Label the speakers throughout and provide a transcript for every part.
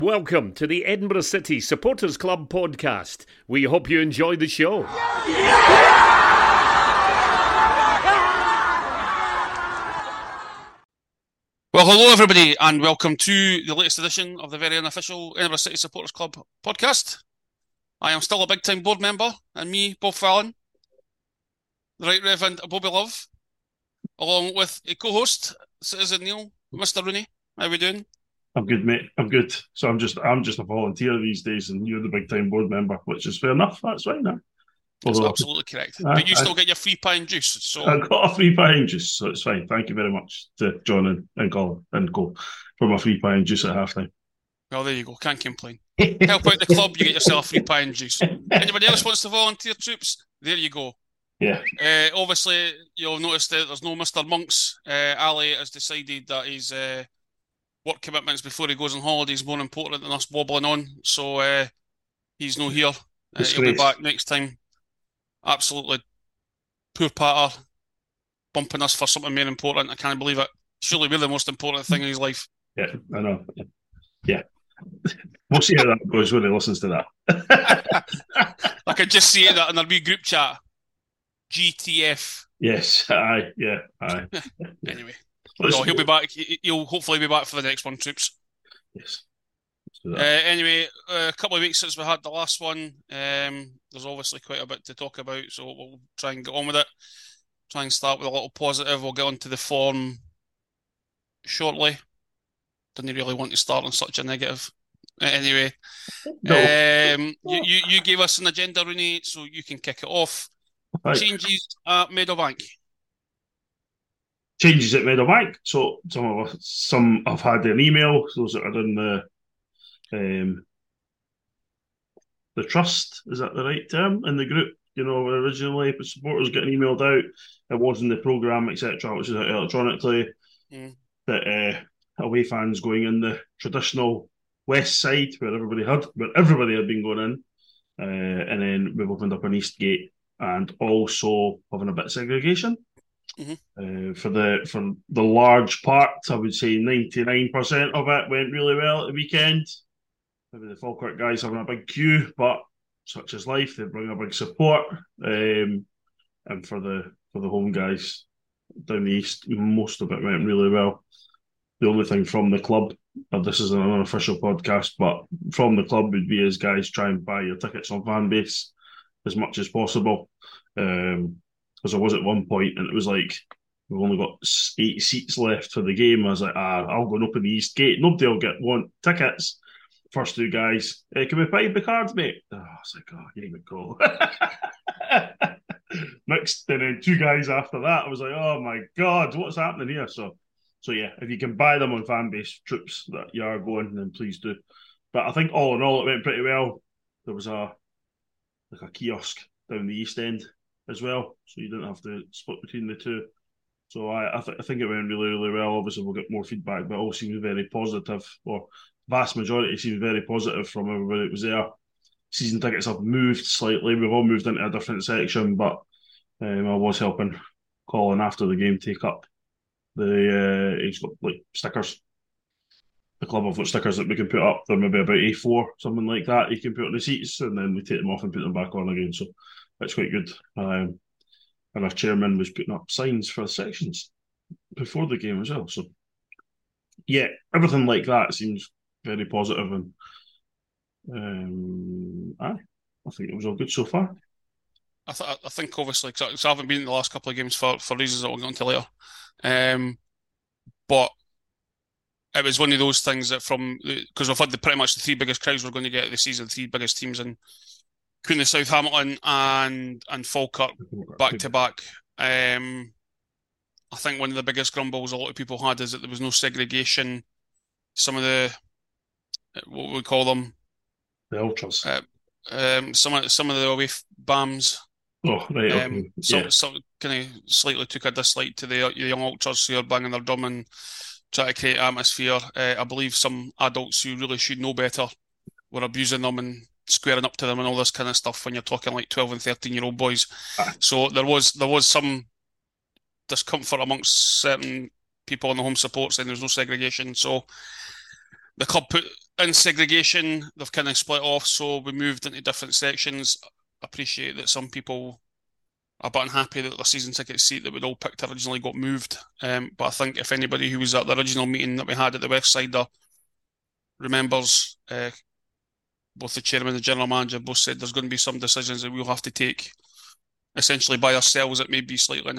Speaker 1: Welcome to the Edinburgh City Supporters Club podcast. We hope you enjoy the show.
Speaker 2: Well, hello everybody and welcome to the latest edition of the very unofficial Edinburgh City Supporters Club podcast. I am still a big time board member, and me, Bob Fallon, the Right Reverend Bobby Love, along with a co-host, Citizen Neil, Mr. Rooney. How are we doing?
Speaker 3: I'm good, mate. I'm good. So I'm just a volunteer these days, and you're the big time board member, which is fair enough. That's fine.
Speaker 2: That's absolutely correct. But you still get your free pie and juice. So
Speaker 3: I've got a free pie and juice, so it's fine. Thank you very much to John and Colin and Co for my free pie and juice at halftime.
Speaker 2: Well, there you go. Can't complain. Help out the club, you get yourself a free pie and juice. Anybody else wants to volunteer, troops? There you go.
Speaker 3: Yeah.
Speaker 2: Obviously, you'll notice that there's no Mr. Monks. Ali has decided that his work commitments before he goes on holiday is more important than us wobbling on. So he's no here. He'll be back next time. Absolutely poor patter, bumping us for something more important. I can't believe it. Surely we're the most important thing in his life.
Speaker 3: Yeah, I know. Yeah. We'll see how that goes when he listens to that.
Speaker 2: I could just see it in our wee group chat. GTF.
Speaker 3: Yes, aye.
Speaker 2: Anyway, no, he'll be back. He'll hopefully be back for the next one, troops.
Speaker 3: Yes.
Speaker 2: Anyway, a couple of weeks since we had the last one. There's obviously quite a bit to talk about, so we'll try and get on with it. Try and start with a little positive. We'll get on to the form shortly. Didn't really want to start on such a negative. Anyway, no. You gave us an agenda, Rooney, so you can kick it off. Right. Changes at Meadowbank.
Speaker 3: Changes at Meadowbank. So some have had an email. Those that are in the trust, is that the right term, in the group? You know, originally supporters getting emailed out. It wasn't the programme, etc., which is electronically. That away fans going in the traditional west side where everybody had been going in, and then we've opened up an east gate, and also having a bit of segregation. For the large part, I would say 99% of it went really well at the weekend. Maybe the Falkirk guys having a big queue, but such is life. They bring a big support, and for the home guys down the east, most of it went really well. The only thing from the club, this is an unofficial podcast, but from the club would be as guys try and buy your tickets on Fanbase as much as possible. Because I was at one point and it was like, we've only got 8 seats left for the game. I was like, I'll go and open the east gate. Nobody will want tickets. First 2 guys, can we buy the cards, mate? I was like, here we go. Next, and then 2 guys after that, I was like, oh my God, what's happening here? So yeah, if you can buy them on Fanbase, troops that you are going, then please do. But I think all in all, it went pretty well. There was a kiosk down the east end as well, so you didn't have to split between the two. So I think it went really, really well. Obviously, we'll get more feedback, but it all seems very positive, or vast majority seems very positive from everybody that was there. Season tickets have moved slightly. We've all moved into a different section, but I was helping Colin after the game take up he's got like stickers. The club have got stickers that we can put up. They're maybe about A4, something like that. You can put on the seats, and then we take them off and put them back on again. So that's quite good. And our chairman was putting up signs for the sections before the game as well. So yeah, everything like that seems very positive, and I think it was all good so far.
Speaker 2: I think obviously, because I haven't been in the last couple of games for reasons that we'll get into later, but it was one of those things that because we've had pretty much the 3 biggest crowds we're going to get this season, 3 biggest teams in Queen of South Hamilton and Falkirk back to back. I think one of the biggest grumbles a lot of people had is that there was no segregation. Some of the, what we call them,
Speaker 3: the ultras.
Speaker 2: Some of the away BAMs.
Speaker 3: Oh, right. Okay.
Speaker 2: Some kind of slightly took a dislike to the young ultras who are banging their drum and try to create atmosphere. I believe some adults who really should know better were abusing them and squaring up to them and all this kind of stuff when you're talking like 12 and 13-year-old boys. So there was some discomfort amongst certain people on the home support saying there's no segregation. So the club put in segregation, they've kind of split off, so we moved into different sections. I appreciate that some people are a bit unhappy that the season ticket seat that we'd all picked originally got moved. But I think if anybody who was at the original meeting that we had at the West Side remembers, both the chairman and the general manager both said there's going to be some decisions that we'll have to take essentially by ourselves. It may be slightly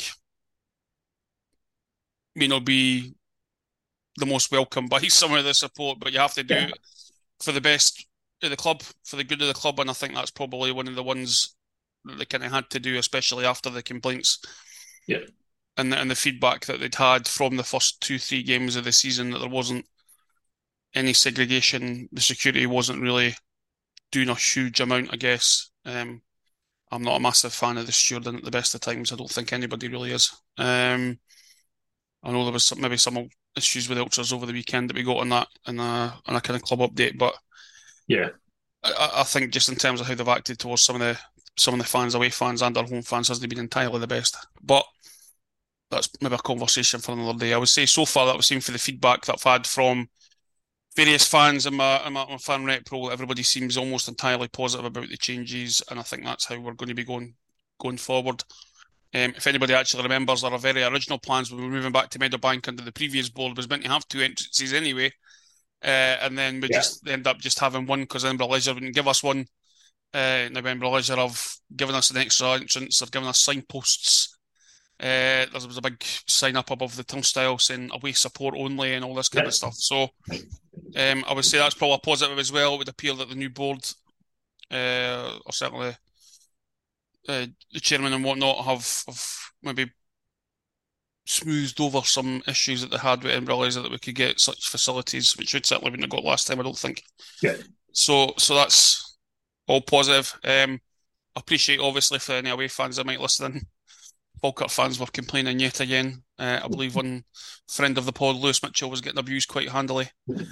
Speaker 2: may not be the most welcome by some of the support, but you have to do it for the best of the club, for the good of the club, and I think that's probably one of the ones that they kind of had to do, especially after the complaints and the feedback that they'd had from the first 2-3 games of the season, that there wasn't any segregation. The security wasn't really doing a huge amount, I guess. I'm not a massive fan of the stewarding at the best of times. I don't think anybody really is. I know there was maybe some issues with ultras over the weekend that we got on that in a kind of club update, but I think just in terms of how they've acted towards some of the fans, away fans and our home fans, hasn't been entirely the best. But that's maybe a conversation for another day. I would say so far that we've seen for the feedback that I've had from various fans in my fan rep poll, everybody seems almost entirely positive about the changes, and I think that's how we're going to be going forward. If anybody actually remembers, our very original plans when we were moving back to Meadowbank under the previous board was meant to have 2 entrances anyway, and then we just end up just having one because Edinburgh Leisure wouldn't give us one. Now Edinburgh Leisure have given us an extra entrance, they've given us signposts. There was a big sign up above the turnstile saying away support only and all this kind of stuff. So I would say that's probably a positive as well. It would appear that the new board, or certainly the chairman and whatnot, have maybe smoothed over some issues that they had with Edinburgh Leisure, that we could get such facilities, which we certainly wouldn't have got last time, I don't think. So that's all positive. I appreciate, obviously, for any away fans that might listen in, Falkirk fans were complaining yet again. I believe one friend of the pod, Lewis Mitchell, was getting abused quite handily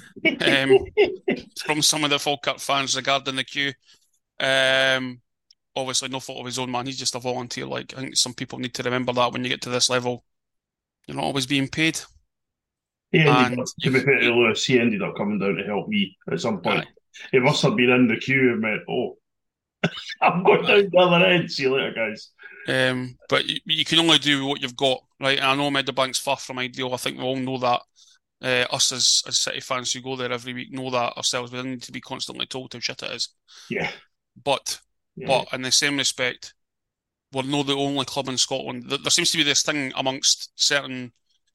Speaker 2: from some of the Falkirk fans regarding the queue. Obviously, no fault of his own, man. He's just a volunteer. I think some people need to remember that when you get to this level, you're not always being paid.
Speaker 3: To be fair to Lewis, he ended up coming down to help me at some point. He must have been in the queue and went, I'm going down the other end. See you later, guys.
Speaker 2: But you can only do what you've got, right? And I know Meadowbank's far from ideal. I think we all know that. Us as City fans who go there every week know that ourselves. We don't need to be constantly told how shit it is. But in the same respect, we're not the only club in Scotland. There seems to be this thing amongst certain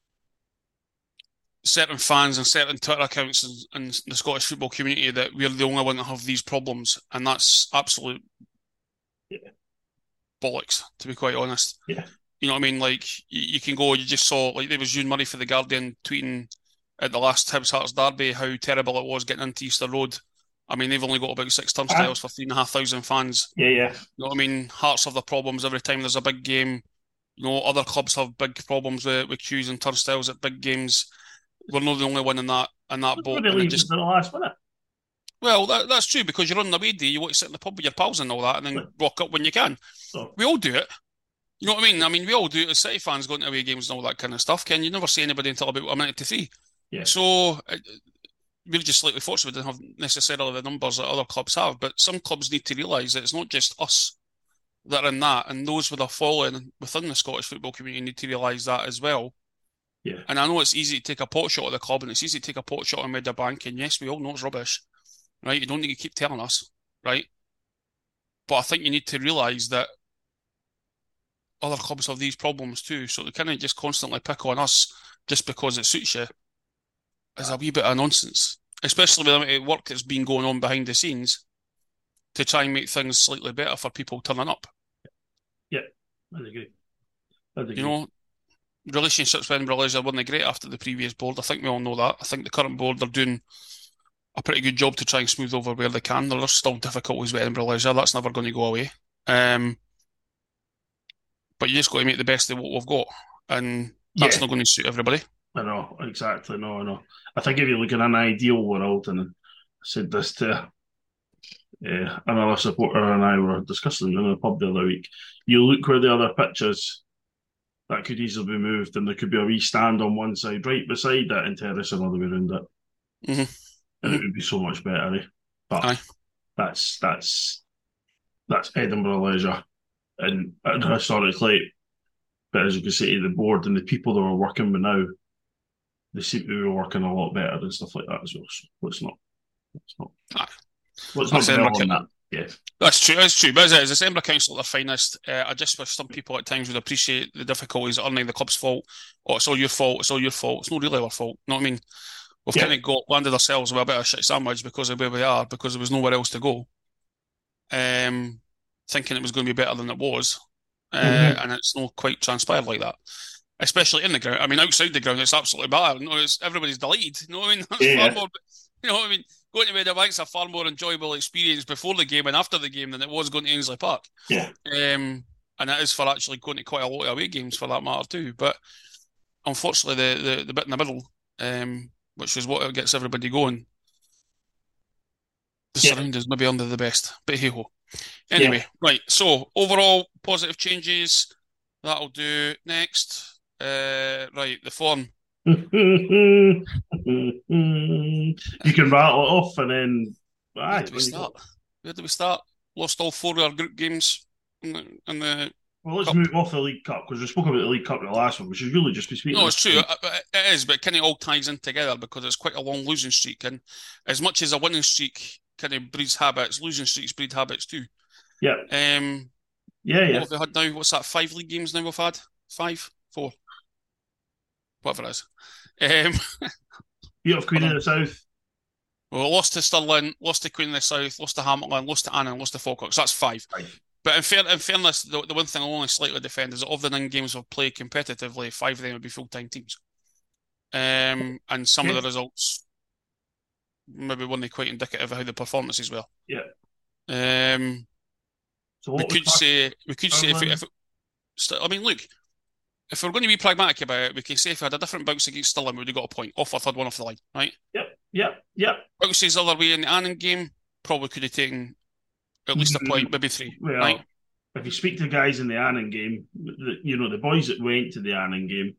Speaker 2: fans and certain Twitter accounts and the Scottish football community that we're the only one that have these problems, and that's absolute bollocks, to be quite honest. You know what I mean? You can go, you just saw, there was Ewan Murray for The Guardian tweeting at the last Hibs Hearts derby how terrible it was getting into Easter Road. I mean, they've only got about 6 turnstiles for 3,500 fans. You know what I mean? Hearts have their problems every time there's a big game. You know, other clubs have big problems with queues and turnstiles at big games. We're not the only one in that boat.
Speaker 3: They leave just the last minute.
Speaker 2: Well, that's true, because you're on the away day, you want to sit in the pub with your pals and all that, and then rock up when you can. We all do it. You know what I mean? I mean, we all do it as City fans, going to away games and all that kind of stuff. Ken, you never see anybody until about a minute to 3. So we're just slightly fortunate we didn't have necessarily the numbers that other clubs have, but some clubs need to realise that it's not just us that are in that, and those with a following within the Scottish football community need to realise that as well. And I know it's easy to take a pot shot at the club, and it's easy to take a pot shot on Meadowbank, and yes, we all know it's rubbish, right? You don't need to keep telling us, right? But I think you need to realise that other clubs have these problems too, so they can't just constantly pick on us just because it suits you. Is a wee bit of nonsense, especially with the work that's been going on behind the scenes to try and make things slightly better for people turning up.
Speaker 3: I agree.
Speaker 2: You know, relationships with Edinburgh Leisure weren't great after the previous board. I think we all know that. I think the current board are doing a pretty good job to try and smooth over where they can. There are still difficulties with Edinburgh Leisure. That's never going to go away. But you just got to make the best of what we've got, and that's not going to suit everybody.
Speaker 3: I know, exactly. No, I know. I think if you look in an ideal world, and I said this to another supporter and I were discussing in the pub the other week, you look where the other pitch is, that could easily be moved, and there could be a wee stand on one side right beside that and terrace another way around it. and it would be so much better. But
Speaker 2: Aye.
Speaker 3: that's Edinburgh Leisure, and historically, but as you can see, the board and the people that are working with now, they seem to be working a lot better and stuff like that as well. So let's not dwell on that. Yeah.
Speaker 2: That's true. But as the Edinburgh Council at their finest, I just wish some people at times would appreciate the difficulties that aren't the club's fault. Oh, it's all your fault. It's all your fault. It's not really our fault. You know what I mean? We've kind of landed ourselves with a bit of shit sandwich because of where we are, because there was nowhere else to go. Thinking it was going to be better than it was, and it's not quite transpired like that. Especially in the ground. I mean, outside the ground, it's absolutely bad. No, everybody's delighted. You know what I mean? That's far more. You know what I mean? Going to Meadowbank's a far more enjoyable experience before the game and after the game than it was going to Ainslie Park.
Speaker 3: Yeah.
Speaker 2: And it is for actually going to quite a lot of away games for that matter too. But unfortunately, the bit in the middle, which is what gets everybody going, the surroundings maybe under the best. But hey ho. Anyway, right. So overall positive changes. That'll do. Next, right, the form.
Speaker 3: You can rattle it off and then.
Speaker 2: Where do we start? Lost all 4 of our group games in the
Speaker 3: well, let's
Speaker 2: Cup.
Speaker 3: move off the League Cup because we spoke about the League Cup in the last one, which is really just between.
Speaker 2: No, it's true. It is, but it kind of all ties in together because it's quite a long losing streak, and as much as a winning streak kind of breeds habits, losing streaks breed habits too.
Speaker 3: Yeah.
Speaker 2: What have we had now? What's that? 5 league games now we've had? 5? 4? Whatever it is.
Speaker 3: Beat off Queen of the South.
Speaker 2: Well, lost to Stirling, lost to Queen of the South, lost to Hamilton, lost to Annan, lost to Falkirk. So that's 5. But in fairness, the one thing I'll only slightly defend is that of the 9 games we've played competitively, 5 of them would be full-time teams. And some of the results maybe weren't quite indicative of how the performances were.
Speaker 3: Yeah.
Speaker 2: So we could say if I mean, look, if we're going to be pragmatic about it, we can say if we had a different bounce against Stirling, we would have got a point off our third one off the line, right?
Speaker 3: Yep.
Speaker 2: Bounces the other way in the Annan game, probably could have taken at least a point, maybe 3.
Speaker 3: Well,
Speaker 2: right?
Speaker 3: If you speak to guys in the Annan game, the boys that went to the Annan game,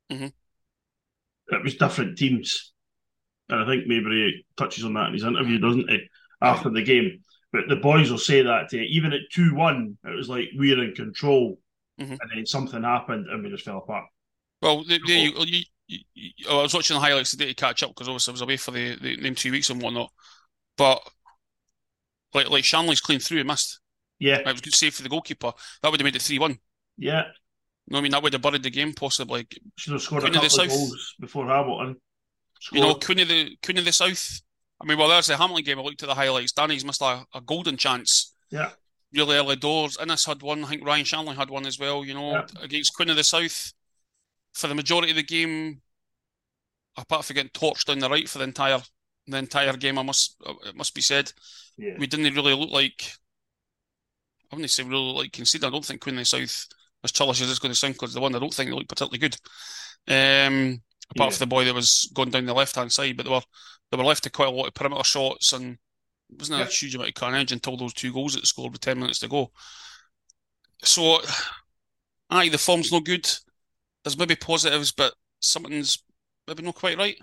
Speaker 3: it was different teams. And I think maybe he touches on that in his interview, doesn't he, after the game. But the boys will say that to you. Even at 2-1, it was like we're in control. And then something happened and we just fell apart.
Speaker 2: Well, I was watching the highlights today to catch up because obviously I was away for the 2 weeks and whatnot. But like Shanley's clean through and missed.
Speaker 3: Yeah.
Speaker 2: It was a good save for the goalkeeper. That would have made it 3-1.
Speaker 3: Yeah.
Speaker 2: No, I mean, that would have buried the game possibly.
Speaker 3: Should have scored a couple of goals before Hamilton.
Speaker 2: Queen of the South. I mean, well, there's the Hamilton game. I looked at the highlights. Danny's missed a golden chance.
Speaker 3: Yeah.
Speaker 2: Really early doors. Innes had one. I think Ryan Shanley had one as well, against Queen of the South. For the majority of the game, apart from getting torched down the right for the entire game, it must be said, we didn't really look like, I wouldn't say really look like conceding. I don't think Queen of the South, as churlish as it's going to sound, because the one I don't think they looked particularly good. Apart from the boy that was going down the left-hand side, but they were left to quite a lot of perimeter shots, and it wasn't a huge amount of carnage until those 2 goals that they scored with 10 minutes to go. So, the form's no good. There's maybe positives, but something's maybe not quite right.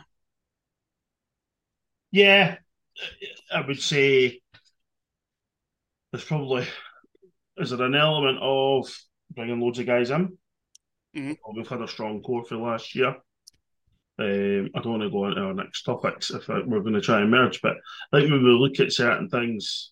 Speaker 3: Yeah, I would say there's probably, is there an element of bringing loads of guys in? We've had a strong core for last year. I don't want to go into our next topics if we're going to try and merge, but I think when we look at certain things,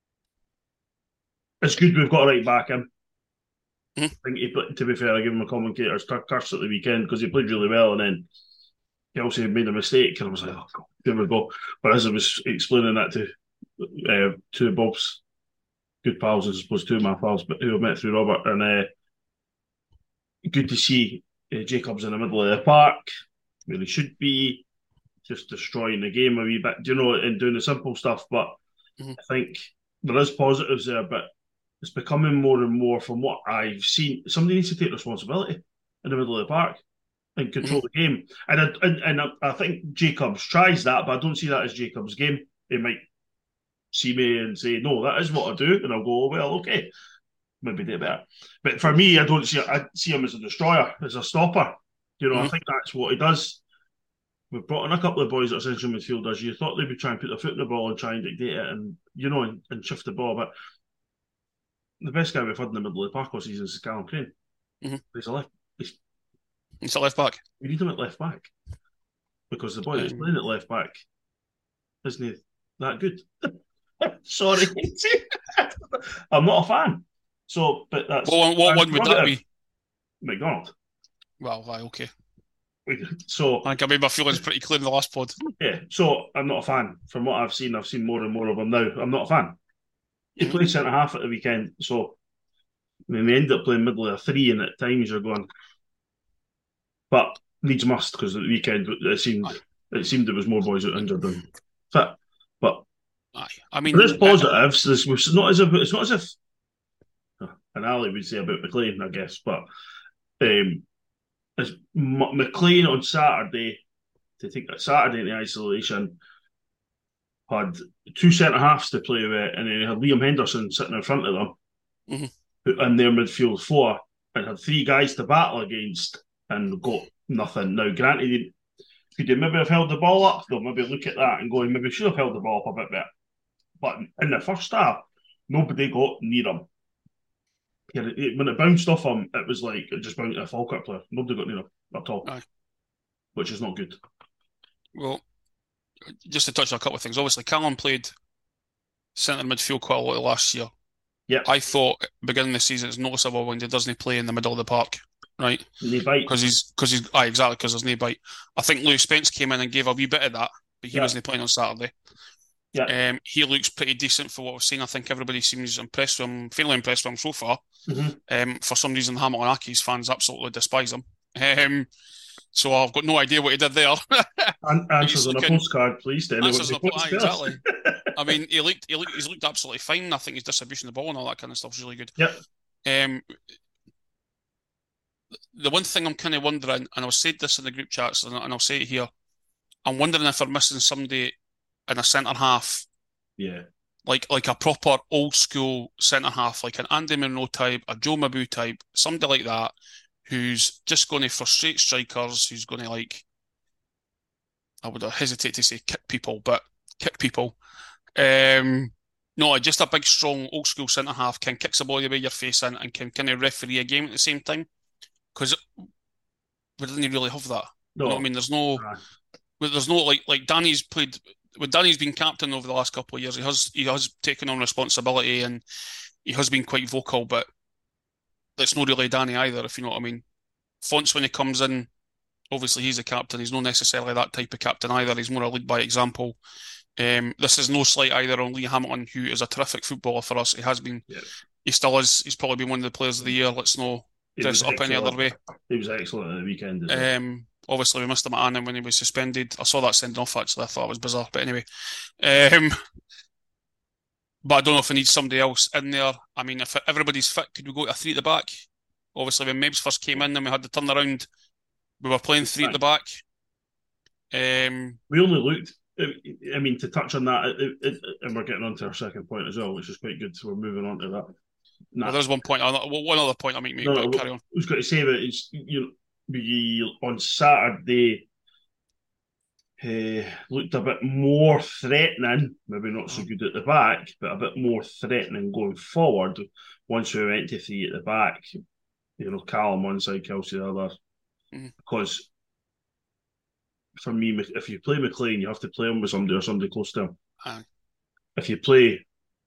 Speaker 3: it's good we've got a right back in. I think to be fair, I give him a commentator's curse at the weekend because he played really well, and then he also made a mistake, and I was like, oh God, here we go. But as I was explaining that to 2 of Bob's good pals, I suppose 2 of my pals, but who I met through Robert, and good to see Jacobs in the middle of the park. Really should be just destroying the game a wee bit, and doing the simple stuff. But I think there is positives there, but it's becoming more and more from what I've seen. Somebody needs to take responsibility in the middle of the park and control the game. And I think Jacobs tries that, but I don't see that as Jacobs' game. He might see me and say, no, that is what I do. And I'll go, well, okay, maybe do it better. But for me, I see him as a destroyer, as a stopper. I think that's what he does. we've brought in a couple of boys that are central midfielders. You thought they'd be trying to put their foot in the ball and try and dictate it and, and shift the ball. But the best guy we've had in the middle of the park all season is Callum Crane.
Speaker 2: Mm-hmm.
Speaker 3: He's a
Speaker 2: left back.
Speaker 3: We need him at left back because the boy that's playing at left back isn't that good. Sorry. I'm not a fan. So, but that's...
Speaker 2: What one would that be?
Speaker 3: McDonald.
Speaker 2: Well, right, okay.
Speaker 3: So
Speaker 2: I think I made my feelings pretty clear in the last pod.
Speaker 3: Yeah, so I'm not a fan. From what I've seen more and more of him now. I'm not a fan. He played centre half at the weekend, so we ended up playing middle of a three, and at times you're going, but needs must because at the weekend it seemed there was more boys that were injured than fit. But
Speaker 2: I mean,
Speaker 3: there's positives. It's not as if and Ali would say about McLean, I guess, but as McLean on Saturday, to take that Saturday in the isolation, had two centre halves to play with, and then he had Liam Henderson sitting in front of them in their midfield four, and had three guys to battle against, and got nothing. Now, granted, could they maybe have held the ball up? They'll maybe look at that and go, maybe should have held the ball up a bit better. But in the first half, nobody got near him. When it bounced off him, it was like it just bounced a Falkirk player. Nobody got near him at all, which is not good.
Speaker 2: Well, just to touch on a couple of things. Obviously, Callum played centre midfield quite a lot last year.
Speaker 3: Yeah,
Speaker 2: I thought beginning of the season it's noticeable when he doesn't play in the middle of the park, right?
Speaker 3: No bite
Speaker 2: because there's no bite. I think Lewis Spence came in and gave a wee bit of that, but he wasn't playing on Saturday.
Speaker 3: Yeah,
Speaker 2: he looks pretty decent for what we've seen. I think everybody seems impressed with him, fairly impressed with him so far. For some reason, Hamilton Accies fans absolutely despise him. So I've got no idea what he did there.
Speaker 3: Answers on a postcard, please.
Speaker 2: Exactly. I mean, he's looked absolutely fine. I think his distribution of the ball and all that kind of stuff is really good.
Speaker 3: Yep.
Speaker 2: The one thing I'm kind of wondering, and I've said this in the group chats, and I'll say it here, I'm wondering if they're missing somebody in a centre half.
Speaker 3: Yeah.
Speaker 2: Like a proper old school centre half, like an Andy Monroe type, a Joe Mabu type, somebody like that, who's just going to frustrate strikers, who's going to, like, I would hesitate to say kick people. No, just a big, strong, old school centre half can kick the ball the way you're facing and can kind of referee a game at the same time. Because we didn't really have that.
Speaker 3: No.
Speaker 2: You know what I mean? There's no like Danny's played. When Danny's been captain over the last couple of years, he has taken on responsibility and he has been quite vocal, but it's not really Danny either, if you know what I mean. Fonts, when he comes in, obviously he's a captain. He's not necessarily that type of captain either. He's more a lead by example. This is no slight either on Lee Hamilton, who is a terrific footballer for us. He has been. Yeah. He still is. He's probably been one of the players of the year. Let's not dress it up any other way.
Speaker 3: He was excellent at the weekend.
Speaker 2: Obviously, we missed him at Annan when he was suspended. I saw that sending off, actually. I thought it was bizarre. But anyway. But I don't know if we need somebody else in there. I mean, if everybody's fit, could we go to a three at the back? Obviously, when Mebs first came in and we had the turnaround, we were playing three at the back.
Speaker 3: We only looked... I mean, to touch on that, and we're getting on to our second point as well, which is quite good, so we're moving on to that.
Speaker 2: Well, there's one other point I might make, but carry on.
Speaker 3: I was going to say that it's, on Saturday, looked a bit more threatening, maybe not so good at the back, but a bit more threatening going forward once we went to three at the back. Callum one side, Kelsey the other. Because for me, if you play McLean, you have to play him with somebody or somebody close to him. If you play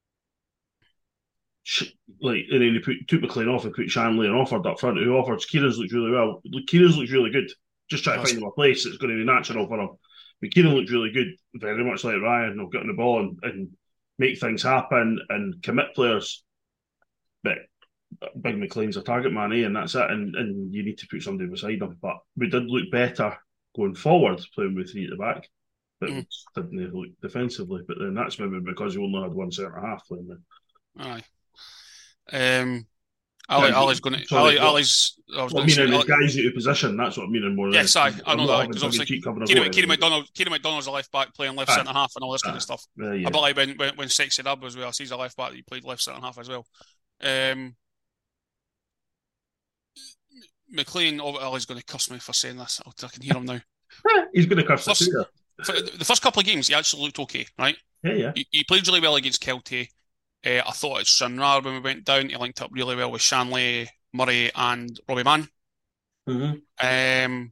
Speaker 3: and then you took McLean off and put Shanley and Offord up front, who offers Kieran's looked really well. Kieran's looks really good. Just try to find him a place that's going to be natural for him. But Kieran looked really good, very much like Ryan, of getting the ball and make things happen and commit players. But Big McLean's a target man, and that's it. And you need to put somebody beside him. But we did look better going forward, playing with three at the back. But we didn't look defensively. But then that's maybe because we only had one centre half playing there.
Speaker 2: Aye. Ali's going to. Ali's.
Speaker 3: I mean, the guys out of position. That's what I mean. More.
Speaker 2: Yes, I know that because obviously Kieran McDonald's a left back playing left centre half and all this kind of stuff. Yeah. A bit like when Sexy Dub was with us, he's a left back. He played left centre half as well. McLean. Ali's going to cuss me for saying this. I can hear him now.
Speaker 3: He's going to curse the two.
Speaker 2: For the first couple of games, he actually looked okay, right?
Speaker 3: Yeah.
Speaker 2: He played really well against Kelty. I thought it's Shinrar when we went down. He linked up really well with Shanley, Murray, and Robbie Mann.
Speaker 3: Mm-hmm.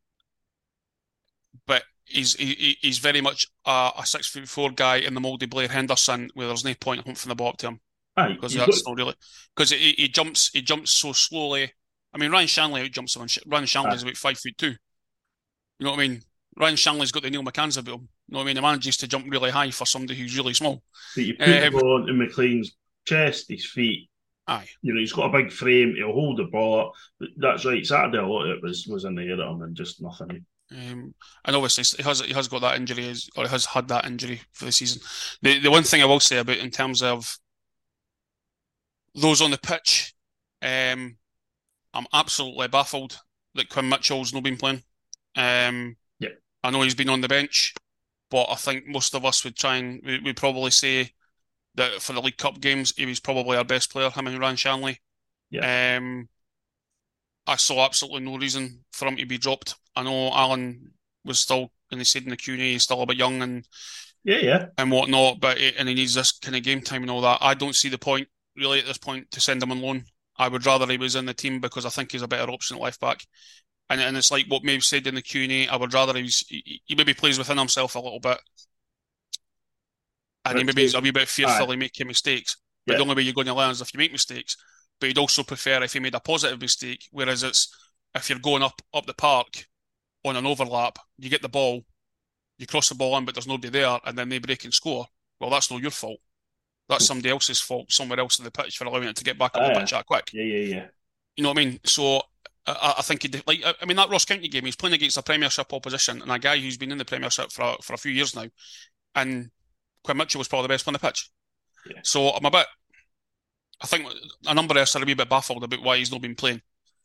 Speaker 2: But he's very much a 6'4" guy in the mouldy Blair Henderson, where there's no point in home from the ball to him. Because that's not really because he jumps so slowly. I mean, Ryan Shanley outjumps him. Ryan Shanley's about 5'2". You know what I mean? Ryan Shanley's got the Neil McCann's about him. You know what I mean? He manages to jump really high for somebody who's really small.
Speaker 3: But you put the ball onto McLean's chest, his feet.
Speaker 2: Aye.
Speaker 3: You know, he's got a big frame. He'll hold the ball up. That's right. Saturday, a lot of it was in the air at him and just nothing.
Speaker 2: And obviously, he has got that injury, or he has had that injury for the season. The one thing I will say about in terms of those on the pitch, I'm absolutely baffled that Quinn Mitchell's not been playing. I know he's been on the bench, but I think most of us would we'd probably say that for the League Cup games, he was probably our best player, him and Ryan Shanley.
Speaker 3: Yeah.
Speaker 2: I saw absolutely no reason for him to be dropped. I know Alan was still, and he said in the Q&A, he's still a bit young and whatnot, but he needs this kind of game time and all that. I don't see the point, really, at this point, to send him on loan. I would rather he was in the team because I think he's a better option at left back. And it's like what Maeve said in the Q&A, I would rather he maybe plays within himself a little bit. And he maybe is a wee bit fearful of making mistakes. But the only way you're going to learn is if you make mistakes. But he'd also prefer if he made a positive mistake, whereas it's if you're going up the park on an overlap, you get the ball, you cross the ball in, but there's nobody there, and then they break and score. Well, that's not your fault. That's somebody else's fault, somewhere else in the pitch for allowing it to get back on the pitch that quick.
Speaker 3: Yeah.
Speaker 2: You know what I mean? So I think that Ross County game, he's playing against a Premiership opposition and a guy who's been in the Premiership for a few years now, and Quinn Mitchell was probably the best on the pitch.
Speaker 3: Yeah.
Speaker 2: So I think a number of us are a wee bit baffled about why he's not been playing.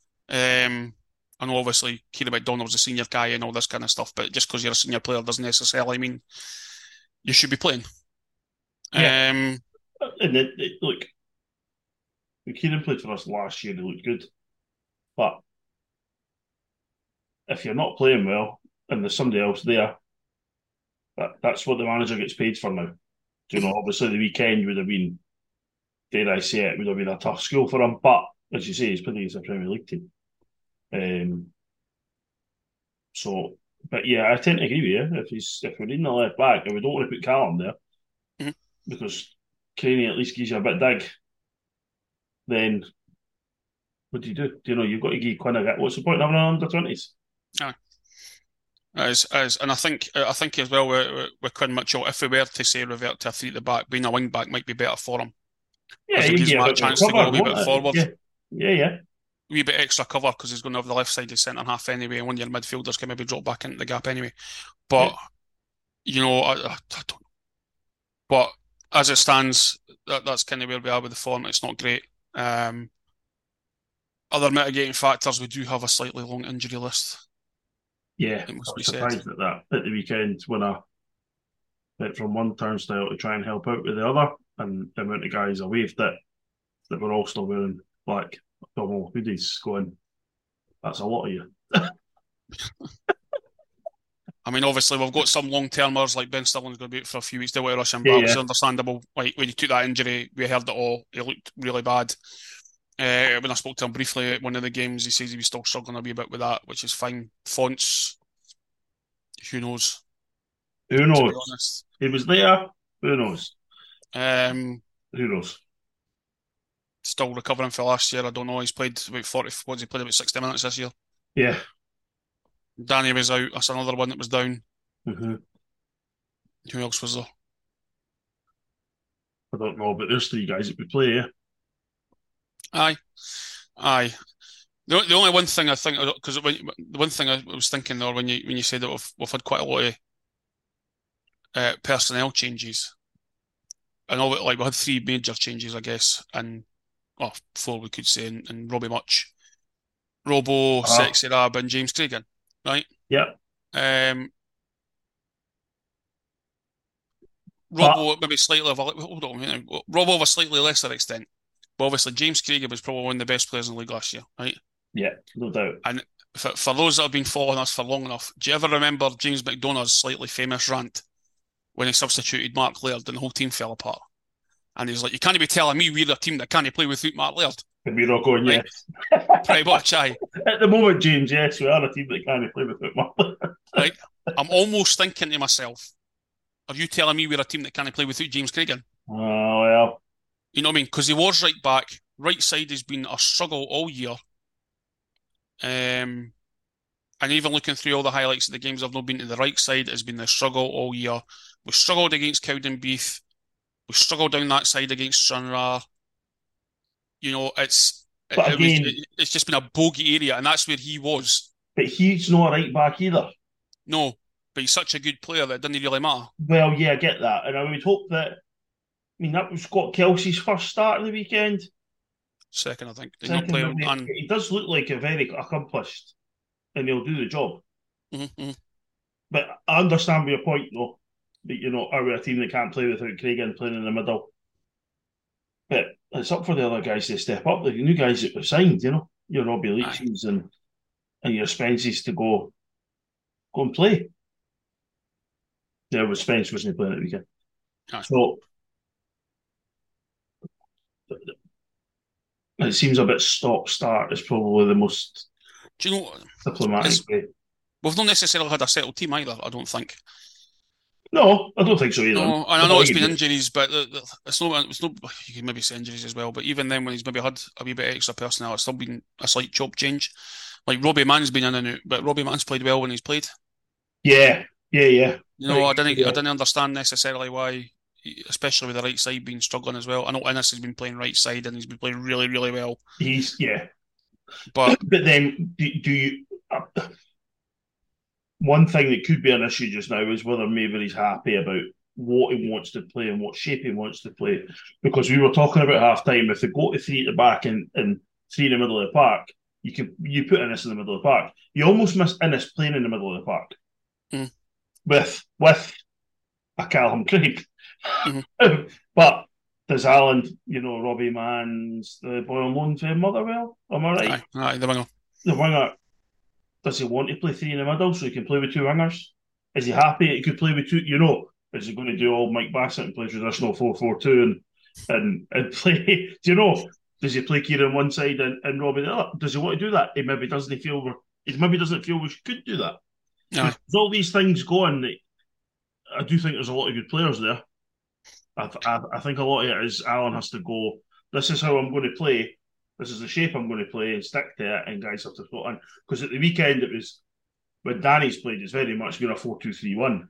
Speaker 2: I know obviously Kieran McDonald's a senior guy and all this kind of stuff, but just because you're a senior player doesn't necessarily mean you should be playing.
Speaker 3: Yeah. And look, when Kieran played for us last year, he looked good. But if you're not playing well and there's somebody else there, that's what the manager gets paid for now. You know, obviously the weekend would have been, dare I say it, would have been a tough school for him. But as you say, he's playing against a Premier League team. But yeah, I tend to agree with you. If we're in the left back, and we don't want to put Callum there because Craney at least gives you a bit of dig, then what do? You know, you've got to give Quinn a what's the point of having an under-20s?
Speaker 2: And I think as well with Quinn Mitchell, if we were to say revert to a 3 at the back, being a wing back might be better for him.
Speaker 3: Yeah, he gives him a chance to go a wee bit
Speaker 2: forward.
Speaker 3: Yeah.
Speaker 2: A wee bit extra cover because he's going to have the left side of centre half anyway, and one of your midfielders can maybe drop back into the gap anyway. But you know, I don't know. But as it stands, that's kind of where we are with the form. It's not great. Other mitigating factors, we do have a slightly long injury list.
Speaker 3: Yeah, I was surprised at that at the weekend when I went from one turnstile to try and help out with the other, and the amount of guys I waved at that were all still wearing black thermal hoodies going, that's a lot of you.
Speaker 2: I mean, obviously, we've got some long-termers like Ben Stirling's going to be out for a few weeks. They'll rush him back. It's understandable. Like, when you took that injury, we heard it all. He looked really bad. When I spoke to him briefly at one of the games, he says he was still struggling a wee bit with that, which is fine. Fonts, who knows?
Speaker 3: Who knows? He was there. Who knows? Who knows?
Speaker 2: Still recovering for last year. I don't know. He's played about 40. He played about 60 minutes this year.
Speaker 3: Yeah.
Speaker 2: Danny was out. That's another one that was down.
Speaker 3: Mm-hmm.
Speaker 2: Who else was there?
Speaker 3: I don't know, but there's 3 guys that would play, yeah.
Speaker 2: Aye. The only one thing I think, because the one thing I was thinking there when you said that we've had quite a lot of personnel changes, and we had 3 major changes, I guess, and 4 we could say, and Robbie Much, Robbo, Sexy Rab, and James Cragen, right?
Speaker 3: Yeah.
Speaker 2: Robbo maybe slightly Robbo of a slightly lesser extent. But obviously, James Cragen was probably one of the best players in the league last year, right?
Speaker 3: Yeah, no doubt.
Speaker 2: And for those that have been following us for long enough, do you ever remember James McDonough's slightly famous rant when he substituted Mark Laird and the whole team fell apart? And he's like, you can't be telling me we're a team that can't play without Mark Laird.
Speaker 3: And we're not going,
Speaker 2: right?
Speaker 3: Yes.
Speaker 2: Pretty much, aye.
Speaker 3: At the moment, James, yes, we are a team that can't play without Mark Laird.
Speaker 2: Right? I'm almost thinking to myself, are you telling me we're a team that can't play without James Craigan?
Speaker 3: Oh, well.
Speaker 2: You know what I mean? Because he was right back. Right side has been a struggle all year. And even looking through all the highlights of the games I've not been to, the right side has been the struggle all year. We struggled against Cowdenbeath. We struggled down that side against Stranraer. You know, it's just been a bogey area, and that's where he was.
Speaker 3: But he's not a right back either.
Speaker 2: No, but he's such a good player that it doesn't really matter.
Speaker 3: Well, yeah, I get that. And I would hope that, that was Scott Kelsey's first start of the weekend.
Speaker 2: Second, I think.
Speaker 3: He does look like a very accomplished, and he'll do the job.
Speaker 2: Mm-hmm.
Speaker 3: But I understand your point, though, that, are we a team that can't play without Craigan playing in the middle? But it's up for the other guys to step up. The new guys that were signed, your Robbie Leaches and your Spences to go and play. Yeah, but Spence wasn't playing at the weekend. Aye. So it seems a bit stop-start is probably the most diplomatic way.
Speaker 2: We've not necessarily had a settled team either, I don't think.
Speaker 3: No, I don't think so either.
Speaker 2: No, and I know it's been injuries, but it's not. You can maybe say injuries as well, but even then, when he's maybe had a wee bit extra personnel, it's still been a slight chop change. Like Robbie Mann's been in and out, but Robbie Mann's played well when he's played.
Speaker 3: Yeah.
Speaker 2: You know, I didn't understand necessarily why, especially with the right side being struggling as well. I know Innes has been playing right side and he's been playing really, really well.
Speaker 3: But then do you? One thing that could be an issue just now is whether Mavery's happy about what he wants to play and what shape he wants to play. Because we were talking about half time, if they go to three at the back and three in the middle of the park, you put Innes in the middle of the park. You almost miss Innes playing in the middle of the park.
Speaker 2: Mm.
Speaker 3: With a Callum Craig.
Speaker 2: Mm-hmm.
Speaker 3: But does Alan, Robbie Mann's the boy on loan to Motherwell? Am I right?
Speaker 2: Aye, the winger.
Speaker 3: The winger. Does he want to play three in the middle so he can play with two wingers? Is he happy he could play with two? Is he going to do all Mike Bassett and play traditional 4-4-2 and play? Does he play Kieran one side and Robbie the other? Does he want to do that? He maybe doesn't feel we could do that.
Speaker 2: No.
Speaker 3: There's all these things going. I do think there's a lot of good players there. I think a lot of it is Alan has to go, this is how I'm going to play. This is the shape I'm going to play and stick to it, and guys have to put on. Because at the weekend, it was, when Danny's played, it's very much been a 4-2-3-1.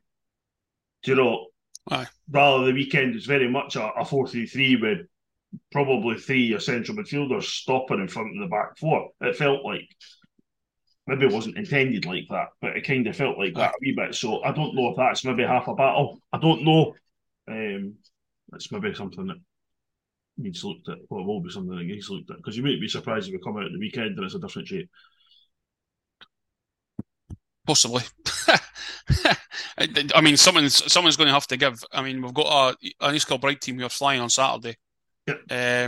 Speaker 2: Aye.
Speaker 3: Rather the weekend, it's very much a 4-3-3 with probably three central midfielders stopping in front of the back four. It felt like, maybe it wasn't intended like that, but it kind of felt like that a wee bit. So I don't know if that's maybe half a battle. I don't know. It's maybe something that needs looked at. Well, it will be something that needs looked at, because you might be surprised if we come out at the weekend and it's a different shape.
Speaker 2: Possibly. I mean, someone's going to have to give. I mean, we've got an East Kilbride team who are flying on Saturday.
Speaker 3: Yep.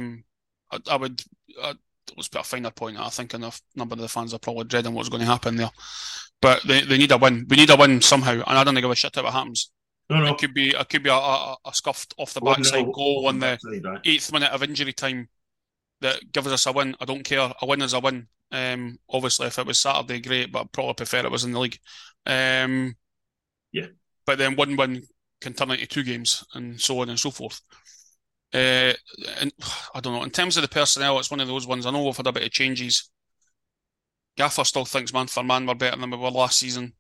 Speaker 2: Let's put a finer point. I think enough number of the fans are probably dreading what's going to happen there. But they need a win. We need a win somehow, and I don't give a shit how it happens.
Speaker 3: No.
Speaker 2: It could be a scuffed off the backside goal on the 8th minute of injury time that gives us a win. I don't care. A win is a win. Obviously, if it was Saturday, great, but I'd probably prefer it was in the league.
Speaker 3: Yeah.
Speaker 2: But then 1 can turn into 2 games, and so on and so forth. And I don't know. In terms of the personnel, it's one of those ones. I know we've had a bit of changes. Gaffer still thinks man for man we're better than we were last season.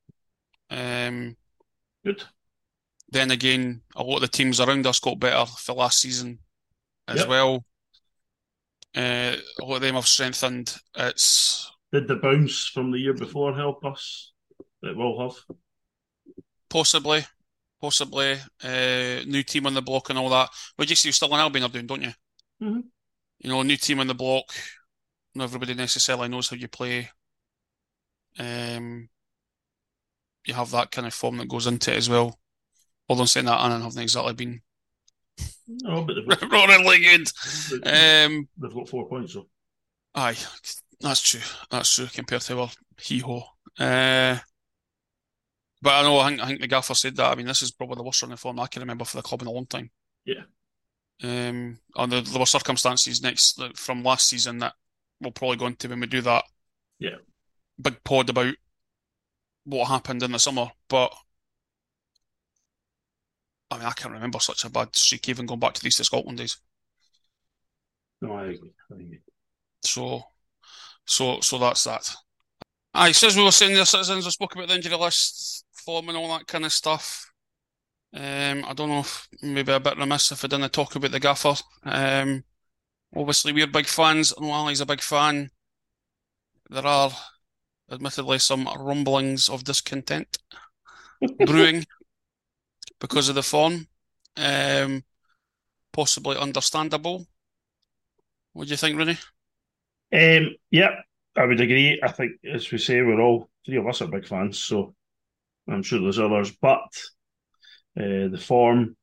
Speaker 3: Good.
Speaker 2: Then again, a lot of the teams around us got better for last season as well. A lot of them have strengthened.
Speaker 3: Did the bounce from the year before help us? It will have.
Speaker 2: Possibly. New team on the block and all that. But you see, still an Albion are doing, don't you?
Speaker 3: Mm-hmm.
Speaker 2: New team on the block. Not everybody necessarily knows how you play. You have that kind of form that goes into it as well. Although saying that, Annan haven't exactly been
Speaker 3: no, but they've got
Speaker 2: really good.
Speaker 3: They've got 4 points, though.
Speaker 2: Aye. That's true. That's true compared to our hee-ho. But I think the gaffer said that. I mean, this is probably the worst run of form I can remember for the club in a long time.
Speaker 3: Yeah.
Speaker 2: And there were circumstances from last season that we'll probably go into when we do that.
Speaker 3: Yeah.
Speaker 2: Big pod about what happened in the summer, but I mean, I can't remember such a bad streak even going back to the East of Scotland days.
Speaker 3: No, I agree.
Speaker 2: So that's that. Aye, so as we were saying, the citizens, I spoke about the injury list, form and all that kind of stuff. I don't know if maybe a bit remiss if I didn't talk about the gaffer. Obviously, we're big fans. I know Ali's a big fan. There are admittedly some rumblings of discontent brewing because of the form. Possibly understandable. What do you think, Rooney?
Speaker 3: Yeah, I would agree. I think, as we say, three of us are big fans, so I'm sure there's others. But the form,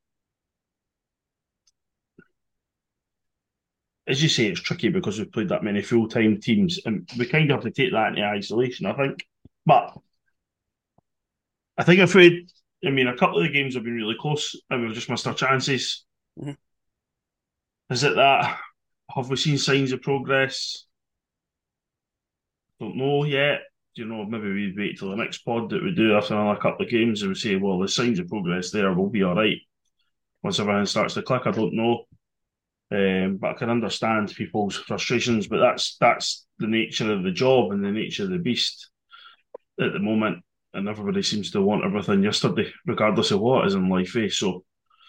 Speaker 3: as you say, it's tricky because we've played that many full-time teams, and we kind of have to take that into isolation, I think. But I think a couple of the games have been really close, and we've just missed our chances.
Speaker 2: Mm-hmm.
Speaker 3: Is it that? Have we seen signs of progress? Don't know yet. Maybe we wait till the next pod that we do after another couple of games and we say, well, there's signs of progress there, we'll be all right. Once everything starts to click, I don't know. But I can understand people's frustrations, but that's the nature of the job and the nature of the beast at the moment. And everybody seems to want everything yesterday, regardless of what is in life. So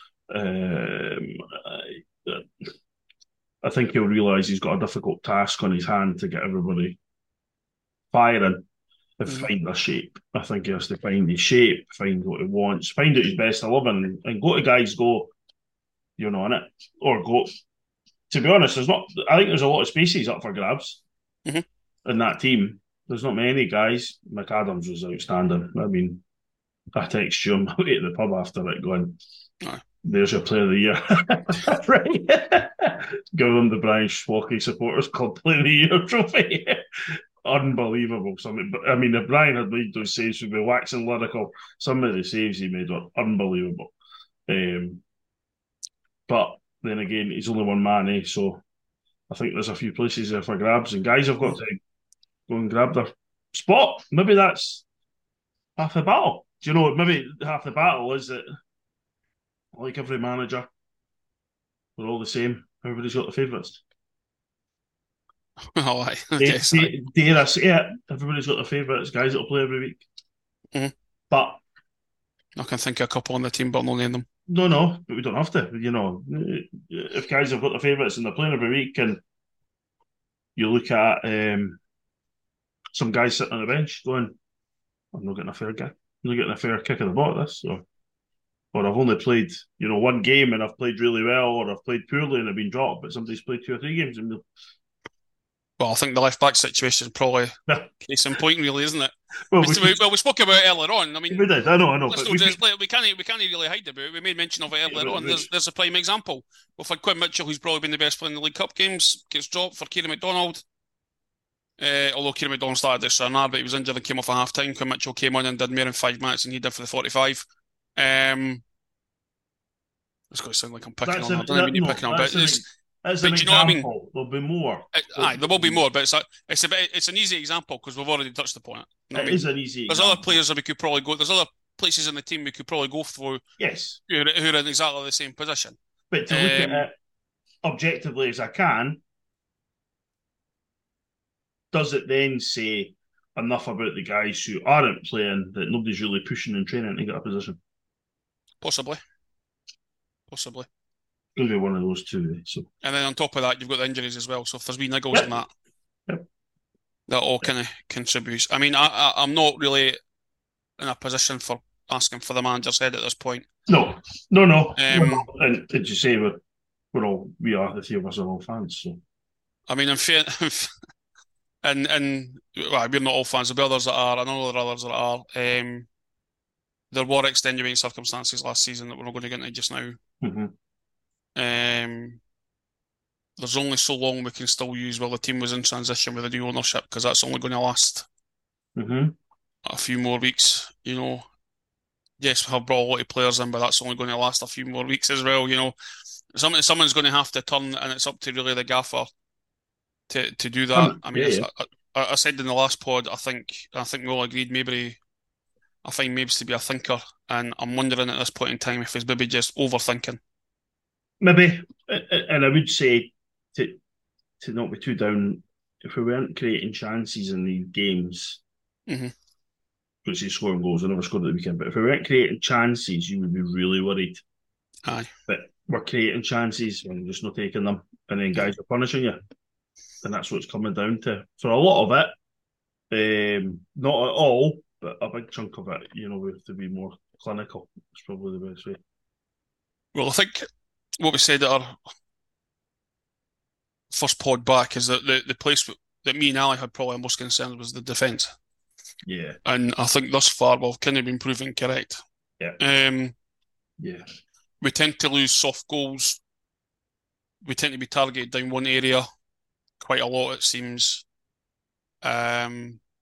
Speaker 3: I think he'll realise he's got a difficult task on his hand to get everybody firing and find their shape. I think he has to find his shape, find what he wants, find out his best 11 and go to guys in it. Or go, to be honest, I think there's a lot of spaces up for grabs in that team. There's not many guys. McAdams was outstanding. I mean, I text you on my way to the pub after it going, there's your player of the year. Right. Give him the Brian Schwalke Supporters Club Player of the Year trophy. Unbelievable. But I mean, if Brian had made those saves, we'd be waxing lyrical. Some of the saves he made were unbelievable. But then again, he's only one man, so I think there's a few places there for grabs, and guys have got to go and grab their spot. Maybe that's half the battle. Maybe half the battle is that, like every manager, we're all the same. Everybody's got the favourites.
Speaker 2: Oh, aye.
Speaker 3: Dare I say it? Everybody's got their favourites, guys that'll play every week.
Speaker 2: Mm-hmm.
Speaker 3: But
Speaker 2: I can think of a couple on the team, but I'll not name them.
Speaker 3: No, but we don't have to. If guys have got their favourites and they're playing every week, and you look at some guys sitting on the bench going, I'm not getting a fair kick. I'm not getting a fair kick of the ball at this. Or I've only played, one game and I've played really well, or I've played poorly and I've been dropped, but somebody's played 2 or 3 games.
Speaker 2: Well, I think the left-back situation is probably case in point, really, isn't it?
Speaker 3: Well,
Speaker 2: we spoke about it earlier on. I mean,
Speaker 3: we did. I know.
Speaker 2: We can't really hide about it. We made mention of it earlier on. There's a prime example. We've had Quinn Mitchell, who's probably been the best player in the League Cup games, gets dropped for Kieran McDonald. Although Kieran McDonald started this Sarnar, but he was injured and came off at half-time. Quinn Mitchell came on and did more than 5 minutes than he did for the 45. It's going to sound like I'm picking on. I don't mean you're picking on, but
Speaker 3: as an example, there'll be more.
Speaker 2: There will be more, but it's an easy example because we've already touched upon it.
Speaker 3: It is an easy
Speaker 2: example. There's other players that we could probably go. There's other places in the team we could probably go through.
Speaker 3: Yes,
Speaker 2: who are in exactly the same position.
Speaker 3: But to look at it objectively as I can, does it then say enough about the guys who aren't playing that nobody's really pushing and training to get a position?
Speaker 2: Possibly.
Speaker 3: Going to be one of those two. So,
Speaker 2: and then on top of that, you've got the injuries as well. So if there's wee niggles in that, that all kind of contributes. I mean, I'm not really in a position for asking for the manager's head at this point.
Speaker 3: No. And did you say we are the three of us are all fans? So,
Speaker 2: I mean, in fair, and well, we're not all fans. There'll be others that are. I know there are others that are. There were extenuating circumstances last season that we're not going to get into just now.
Speaker 3: Mm-hmm.
Speaker 2: And there's only so long we can still use while the team was in transition with the new ownership, because that's only going to last a few more weeks. Yes, we have brought a lot of players in, but that's only going to last a few more weeks as well. Someone's going to have to turn, and it's up to really the gaffer to do that. I said in the last pod, I think we all agreed I find Mabes to be a thinker, and I'm wondering at this point in time if he's maybe just overthinking.
Speaker 3: Maybe, and I would say to not be too down, if we weren't creating chances in these games, which is scoring goals, I never scored at the weekend, but if we weren't creating chances, you would be really worried.
Speaker 2: Aye.
Speaker 3: But we're creating chances and just not taking them, and then guys are punishing you. And that's what it's coming down to. For a lot of it, not at all, but a big chunk of it, we have to be more clinical. It's probably the best way.
Speaker 2: Well, I think what we said at our first pod back is that the place that me and Ali had probably most concerns was the defence.
Speaker 3: Yeah.
Speaker 2: And I think thus far we've kind of been proven correct.
Speaker 3: Yeah.
Speaker 2: We tend to lose soft goals. We tend to be targeted down one area quite a lot, it seems. Not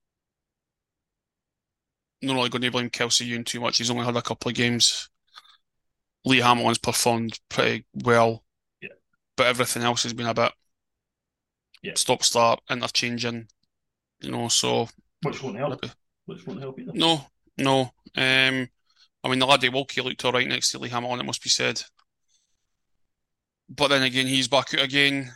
Speaker 2: really going to blame Kelsey Ewan too much. He's only had a couple of games. Lee Hamilton's performed pretty well.
Speaker 3: Yeah.
Speaker 2: But everything else has been a bit stop-start, interchanging, so...
Speaker 3: Which won't help. Which won't help either.
Speaker 2: No. I mean, the laddie Wilkie looked all right next to Lee Hamilton, it must be said. But then again, he's back out again.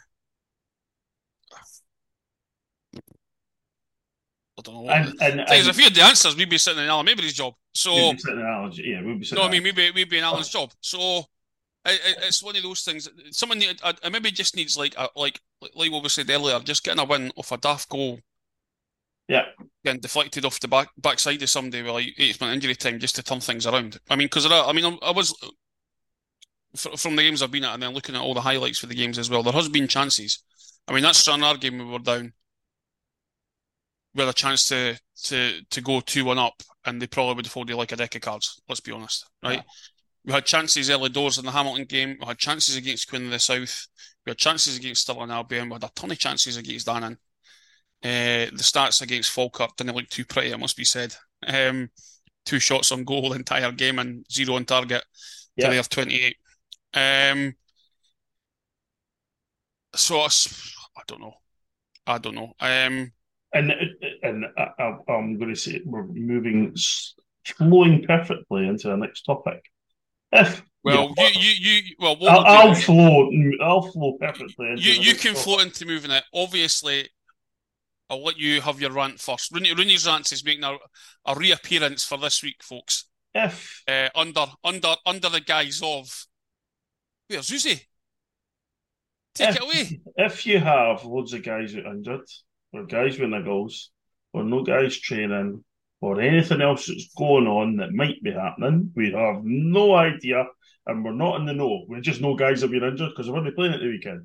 Speaker 2: I don't know what. If we had the answers, we'd be sitting in Alan Mabry's job. So
Speaker 3: we'd be sitting in Alan's. Yeah, we'd be sitting.
Speaker 2: No, I mean we'd be in Alan's job. So it's one of those things. Someone maybe just needs like what we said earlier, just getting a win off a daft goal.
Speaker 3: Yeah.
Speaker 2: Getting deflected off the backside of somebody with like 8-minute injury time just to turn things around. I mean, because I was from the games I've been at and then looking at all the highlights for the games as well. There has been chances. I mean, that Stranraer game we were down. We had a chance to go 2-1 up, and they probably would have folded like a deck of cards. Let's be honest, right? Yeah. We had chances early doors in the Hamilton game. We had chances against Queen of the South. We had chances against Stirling Albion. We had a ton of chances against Dannon. The stats against Falkirk didn't look too pretty, it must be said. 2 shots on goal the entire game and 0 on target. Yeah. They have 28. So I don't know.
Speaker 3: And I'm going to say we're flowing perfectly into the next topic.
Speaker 2: I'll
Speaker 3: flow perfectly.
Speaker 2: You can float into moving it. Obviously, I'll let you have your rant first. Rooney's rant is making a reappearance for this week, folks. Under the guise of where's Uzi? Take it away.
Speaker 3: If you have loads of guys who are injured, or guys with niggles, or no guys training, or anything else that's going on that might be happening, we have no idea, and we're not in the know. We just know guys have been injured because they weren't playing at the weekend.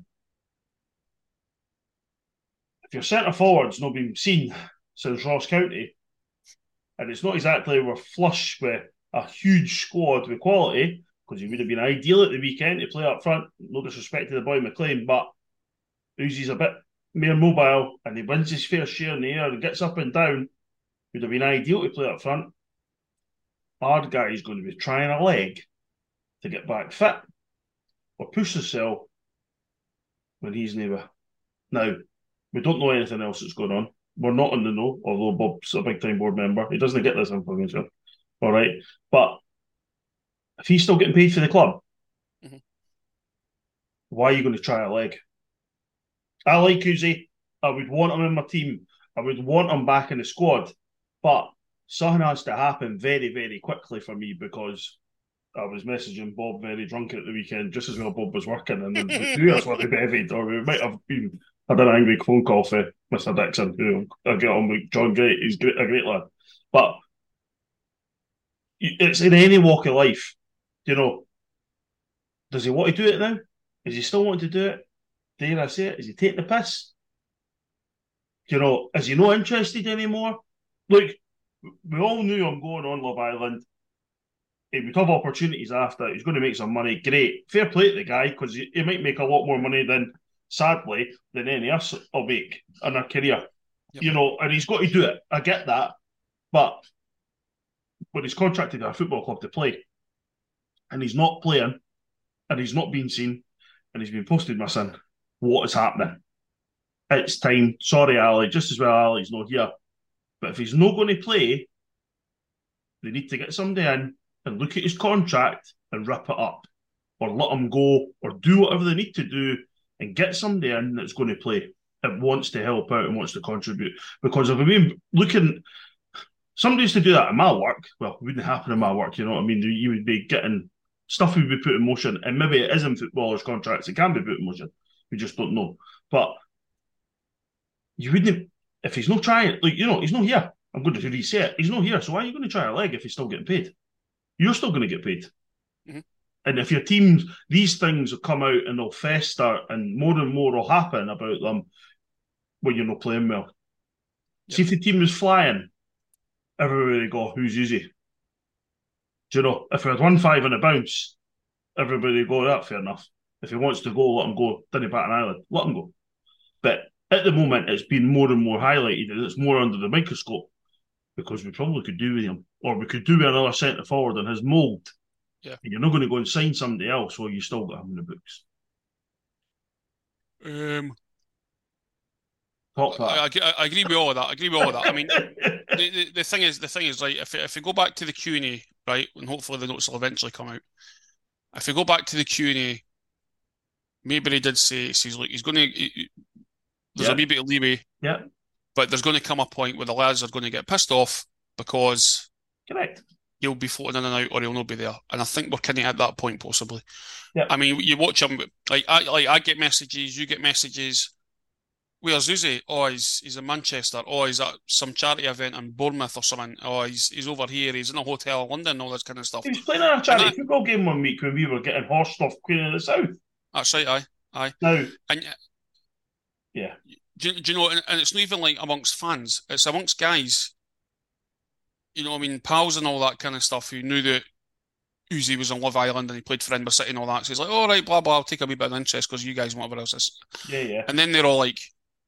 Speaker 3: If your centre forward's not been seen since Ross County, and it's not exactly we're flush with a huge squad with quality, because he would have been ideal at the weekend to play up front, no disrespect to the boy McLean, but Uzi's a bit more mobile and he wins his fair share in the air and gets up and down, would have been ideal to play up front. Our guy is going to be trying a leg to get back fit or push himself when he's neighbour. Now, we don't know anything else that's going on. We're not in the know, although Bob's a big-time board member. He doesn't get this information. All right? But if he's still getting paid for the club, why are you going to try a leg? I like Uzi. I would want him in my team. I would want him back in the squad. But something has to happen very, very quickly for me, because I was messaging Bob very drunk at the weekend, just as well Bob was working, and the two of us were bevied, or we might have been had an angry phone call for Mr. Dixon, who I get on with John Great. He's a great lad. But it's in any walk of life. Does he want to do it now? Is he still wanting to do it? Dare I say it? Is he taking the piss? Is he not interested anymore? Look, we all knew him going on Love Island. He would have opportunities after. He's going to make some money. Great. Fair play to the guy, because he might make a lot more money than sadly, than any of us will make in our career.
Speaker 2: Yep.
Speaker 3: You know, and he's got to do it. I get that. But when he's contracted to a football club to play, and he's not playing, and he's not being seen, and he's been posted missing, what is happening? It's time. Sorry, Ali, just as well Ali's not here. But if he's not going to play, they need to get somebody in and look at his contract and rip it up, or let him go, or do whatever they need to do and get somebody in that's going to play and wants to help out and wants to contribute. Because if we've been looking, somebody used to do that in my work. Well, it wouldn't happen in my work, you know what I mean? You would be getting stuff would be put in motion, and maybe it isn't footballers' contracts, it can be put in motion. We just don't know. But you wouldn't, if he's not trying, like, you know, he's not here. I'm going to reset. He's not here, so why are you going to try a leg if he's still getting paid? You're still going to get paid.
Speaker 2: Mm-hmm.
Speaker 3: And if your teams, these things will come out and they'll fester, and more will happen about them when you're not playing well. Yep. See, if the team was flying, everybody would go, who's easy? Do you know, if we had 1-5 on a bounce, everybody would go, that fair enough. If he wants to go, let him go. Didn't bat an eyelid, let him go. But at the moment, it's been more and more highlighted, and it's more under the microscope, because we probably could do with him, or we could do with another centre forward in his mould.
Speaker 2: Yeah.
Speaker 3: And you're not going to go and sign somebody else while you still got him in the books.
Speaker 2: I agree with all of that. I mean, the thing is, right, if we go back to the Q&A, right, and hopefully the notes will eventually come out. If we go back to the Q&A, maybe he did say, look, he's going to, there's a wee bit of leeway, but there's going to come a point where the lads are going to get pissed off because
Speaker 3: correct,
Speaker 2: he'll be floating in and out, or he'll not be there. And I think we're kind of at that point, possibly.
Speaker 3: Yep.
Speaker 2: I mean, you watch him, I get messages, you get messages. Where's Uzi? Oh, he's in Manchester. Oh, he's at some charity event in Bournemouth or something. Oh, he's over here. He's in a hotel in London, all this kind of stuff.
Speaker 3: He was playing in a charity football game one week when we were getting horsed off Queen of the South.
Speaker 2: That's right, aye.
Speaker 3: Now,
Speaker 2: and
Speaker 3: yeah.
Speaker 2: Do you know, and it's not even like amongst fans. It's amongst guys, you know what I mean, pals and all that kind of stuff, who knew that Uzi was on Love Island and he played for Edinburgh City and all that. So he's like, all right, blah, blah, I'll take a wee bit of interest because you guys, whatever else is.
Speaker 3: Yeah.
Speaker 2: And then they're all like,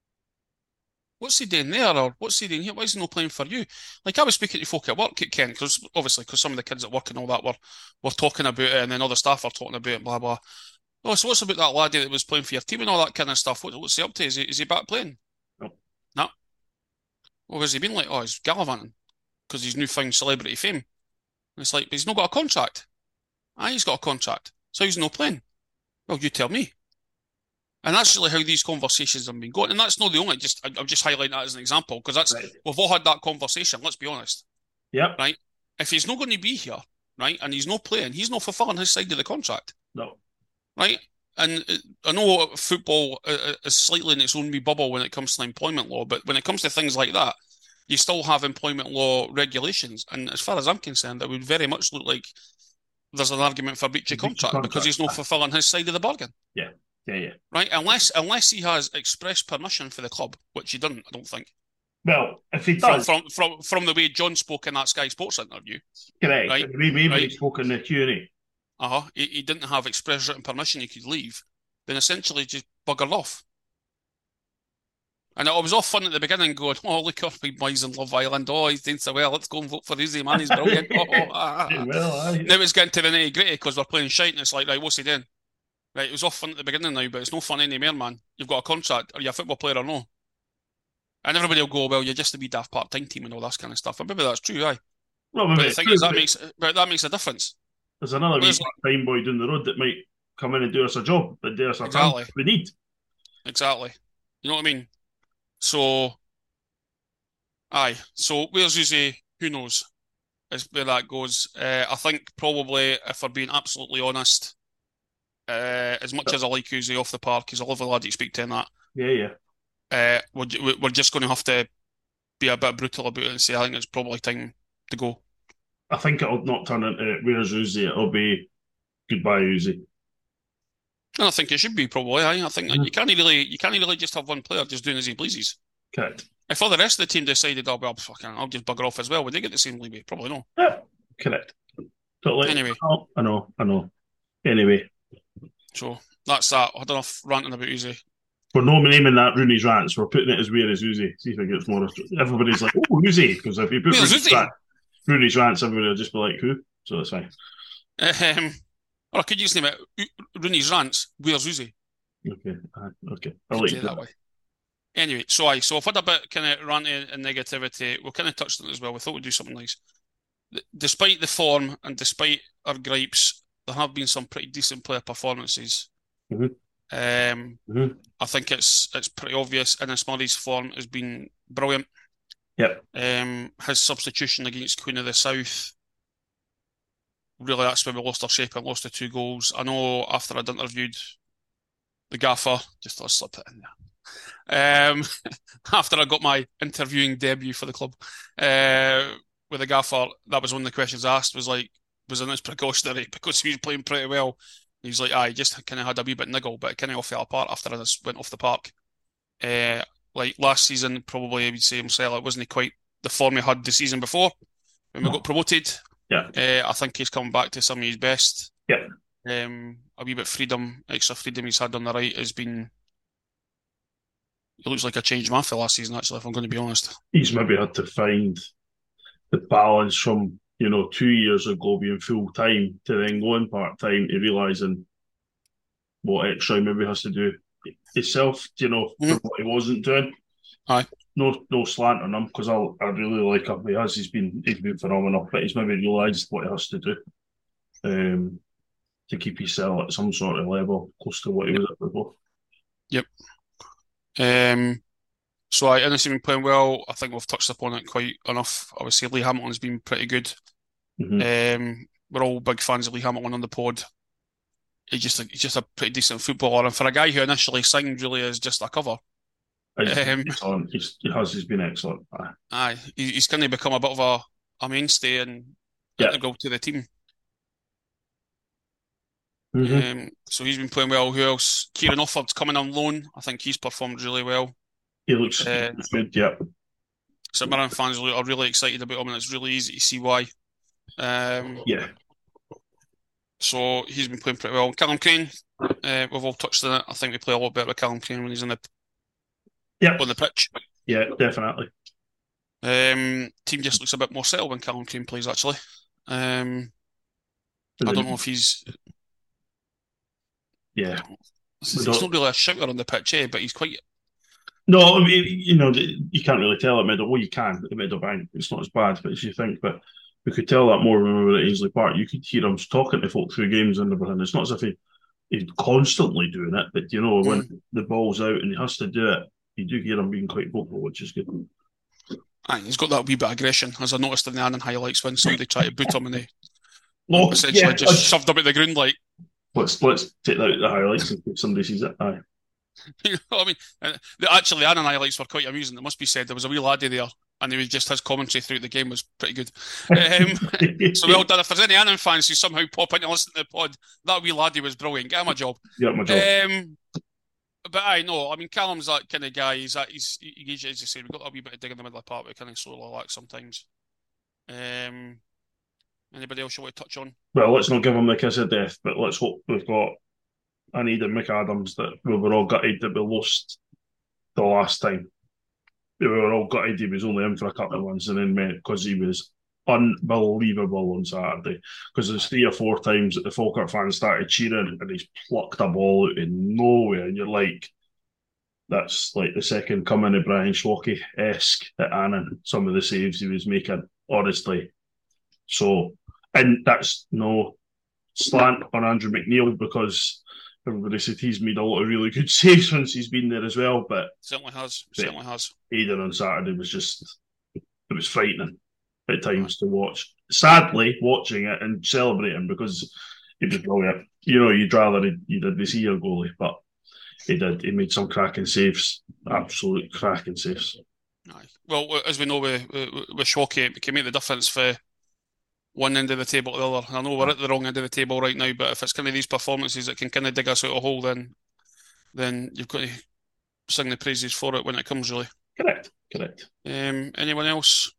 Speaker 2: what's he doing there? Or what's he doing here? Why is he not playing for you? Like, I was speaking to folk at work at Kent, because some of the kids at work and all that were talking about it, and then other staff are talking about it, blah, blah. Oh, so what's about that laddie that was playing for your team and all that kind of stuff? What's he up to? Is he back playing? No. What has he been like? Oh, he's gallivanting because he's newfound celebrity fame. And it's like, but he's not got a contract. He's got a contract. So he's not playing. Well, you tell me. And that's really how these conversations have been going. And that's not the only, I'm just highlighting that as an example, because that's right. We've all had that conversation, let's be honest.
Speaker 3: Yep.
Speaker 2: Right? If he's not going to be here, right, and he's not playing, he's not fulfilling his side of the contract.
Speaker 3: No.
Speaker 2: Right? And I know football is slightly in its own wee bubble when it comes to employment law, but when it comes to things like that, you still have employment law regulations. And as far as I'm concerned, it would very much look like there's an argument for breach of contract because he's not fulfilling his side of the bargain.
Speaker 3: Yeah.
Speaker 2: Right? Unless he has express permission for the club, which he doesn't, I don't think.
Speaker 3: Well, if he does,
Speaker 2: from the way John spoke in that Sky Sports interview,
Speaker 3: correct. Right? Maybe he spoke in the Q&A.
Speaker 2: He didn't have express written permission. He could leave. Then essentially just buggered off. And it was all fun at the beginning, going, "Oh, look up, big boys in Love Island. Oh, he's doing so well. Let's go and vote for Uzi, man. He's brilliant." Now it's getting to the nitty gritty because we're playing shite, and it's like, right, what's he doing? Right, it was all fun at the beginning now, but it's no fun anymore, man. You've got a contract. Are you a football player or no? And everybody will go, well, you're just a wee daft part-time team and all that kind of stuff. And maybe that's true, aye.
Speaker 3: Well,
Speaker 2: but the thing is, that makes a difference.
Speaker 3: There's another wee part-time boy down the road that might come in and do us a job, but do us a job we need.
Speaker 2: Exactly. You know what I mean? So, aye. So, where's Uzi? Who knows? Is where that goes. I think probably, if we're being absolutely honest, as much as I like Uzi off the park, he's a lovely lad to speak to in that.
Speaker 3: Yeah.
Speaker 2: We're just going to have to be a bit brutal about it and say, I think it's probably time to go.
Speaker 3: I think it'll not turn into where's Uzi. It'll be goodbye Uzi.
Speaker 2: And I think it should be probably. I think you can't really just have one player just doing as he pleases.
Speaker 3: Correct.
Speaker 2: If all the rest of the team decided, oh well, fucking, I'll just bugger off as well, would they get the same leeway? Probably no.
Speaker 3: Yeah. Correct. Totally.
Speaker 2: Anyway.
Speaker 3: I know. Anyway.
Speaker 2: So that's that. I had enough ranting about Uzi.
Speaker 3: We're not naming that Rooney's Rants. We're putting it as Where is Uzi. See if it gets more. Everybody's like, oh, Uzi. Because if you put Rooney's Rants, everybody will just be like, who? So that's fine.
Speaker 2: Or I could use the name it Rooney's Rants. Where's Uzi?
Speaker 3: Okay. I like
Speaker 2: it that way. Anyway, so I've had a bit kind of ranty and negativity. We kind of touched on it as well. We thought we'd do something nice. Despite the form and despite our gripes, there have been some pretty decent player performances. I think it's pretty obvious. Innes Murray's form has been brilliant.
Speaker 3: Yep.
Speaker 2: His substitution against Queen of the South, really that's when we lost our shape and lost the 2 goals. I know after I'd interviewed the gaffer, just thought I'd slip it in there. After I got my interviewing debut for the club with the gaffer, that was one of the questions asked, was Innes precautionary because he was playing pretty well. He was like, he just kind of had a wee bit niggle, but it kind of all fell apart after I went off the park. Like last season, probably I would say himself, it wasn't quite the form he had the season before when we got promoted.
Speaker 3: Yeah.
Speaker 2: I think he's come back to some of his best.
Speaker 3: Yeah.
Speaker 2: A wee bit extra freedom he's had on the right has been. He looks like a changed man for last season, actually, if I'm going to be honest.
Speaker 3: He's maybe had to find the balance from 2 years ago being full time to then going part time to realising what extra he maybe has to do himself, for what he wasn't doing.
Speaker 2: Aye.
Speaker 3: No slant on him because I really like him. He's been phenomenal, but he's maybe realised what he has to do to keep himself at some sort of level close to what he was at before.
Speaker 2: Yep. So Innes has been playing well. I think we've touched upon it quite enough. Obviously, Lee Hamilton's been pretty good. We're all big fans of Lee Hamilton on the pod. He's just a pretty decent footballer, and for a guy who initially signed really as just a cover,
Speaker 3: he's been excellent.
Speaker 2: He's kind of become a bit of a mainstay and integral to the team. So he's been playing well. Who else? Kieran Offord's coming on loan. I think he's performed really well.
Speaker 3: He looks good, yeah.
Speaker 2: So Mirren fans are really excited about him, and it's really easy to see why.
Speaker 3: Yeah.
Speaker 2: So he's been playing pretty well. Callum Crane, we've all touched on it. I think we play a lot better with Callum Crane when he's on the pitch.
Speaker 3: Yeah, definitely.
Speaker 2: Team just looks a bit more settled when Callum Crane plays, actually. I don't know if he's...
Speaker 3: Yeah.
Speaker 2: He's not really a shouter on the pitch, but he's quite...
Speaker 3: No, I mean, you can't really tell at Middle. Well, you can at Middlebank. It's not as bad, but as you think, but we could tell that more when we were at Ainsley Park. You could hear him talking to folk through games and everything. It's not as if he's constantly doing it, but when the ball's out and he has to do it, you do hear him being quite vocal, which is good.
Speaker 2: He's got that wee bit of aggression, as I noticed in the Annan highlights when somebody tried to boot him and they essentially just shoved him at the ground like.
Speaker 3: Let's take out the highlights and if somebody sees it. Aye.
Speaker 2: I mean, actually, the Annan highlights were quite amusing. It must be said, there was a wee laddie there, and his commentary throughout the game was pretty good. So well done. If there's any Annan fans who somehow pop in and listen to the pod, that wee laddie was brilliant. Get him a job.
Speaker 3: Yeah, my job.
Speaker 2: But I know. I mean, Callum's that kind of guy. He's as you say, we've got a wee bit of dig in the middle of the park, but kind of slowly relax sometimes. Anybody else you want to touch on?
Speaker 3: Well, let's not give him the kiss of death, but let's hope we've got an Aidan McAdams that we were all gutted that we lost the last time. We were all gutted he was only in for a couple of months and then met because he was unbelievable on Saturday. Because there's 3 or 4 times that the Falkirk fans started cheering and he's plucked a ball out of nowhere and you're like, that's like the second coming of Brian Schwocke-esque at Annan, some of the saves he was making, honestly. So, and that's no slant on Andrew McNeil because everybody said he's made a lot of really good saves since he's been there as well, but
Speaker 2: certainly has.
Speaker 3: Aidan on Saturday was it was frightening at times to watch. Sadly, watching it and celebrating because he was brilliant. You'd rather he did see your goalie, but he did. He made some cracking saves, absolute cracking saves.
Speaker 2: Aye. Well, as we know with Schwocke, it can make the difference for one end of the table to the other. I know we're at the wrong end of the table right now, but if it's kind of these performances that can kind of dig us out of a hole, then you've got to sing the praises for it when it comes, really.
Speaker 3: Correct.
Speaker 2: Anyone else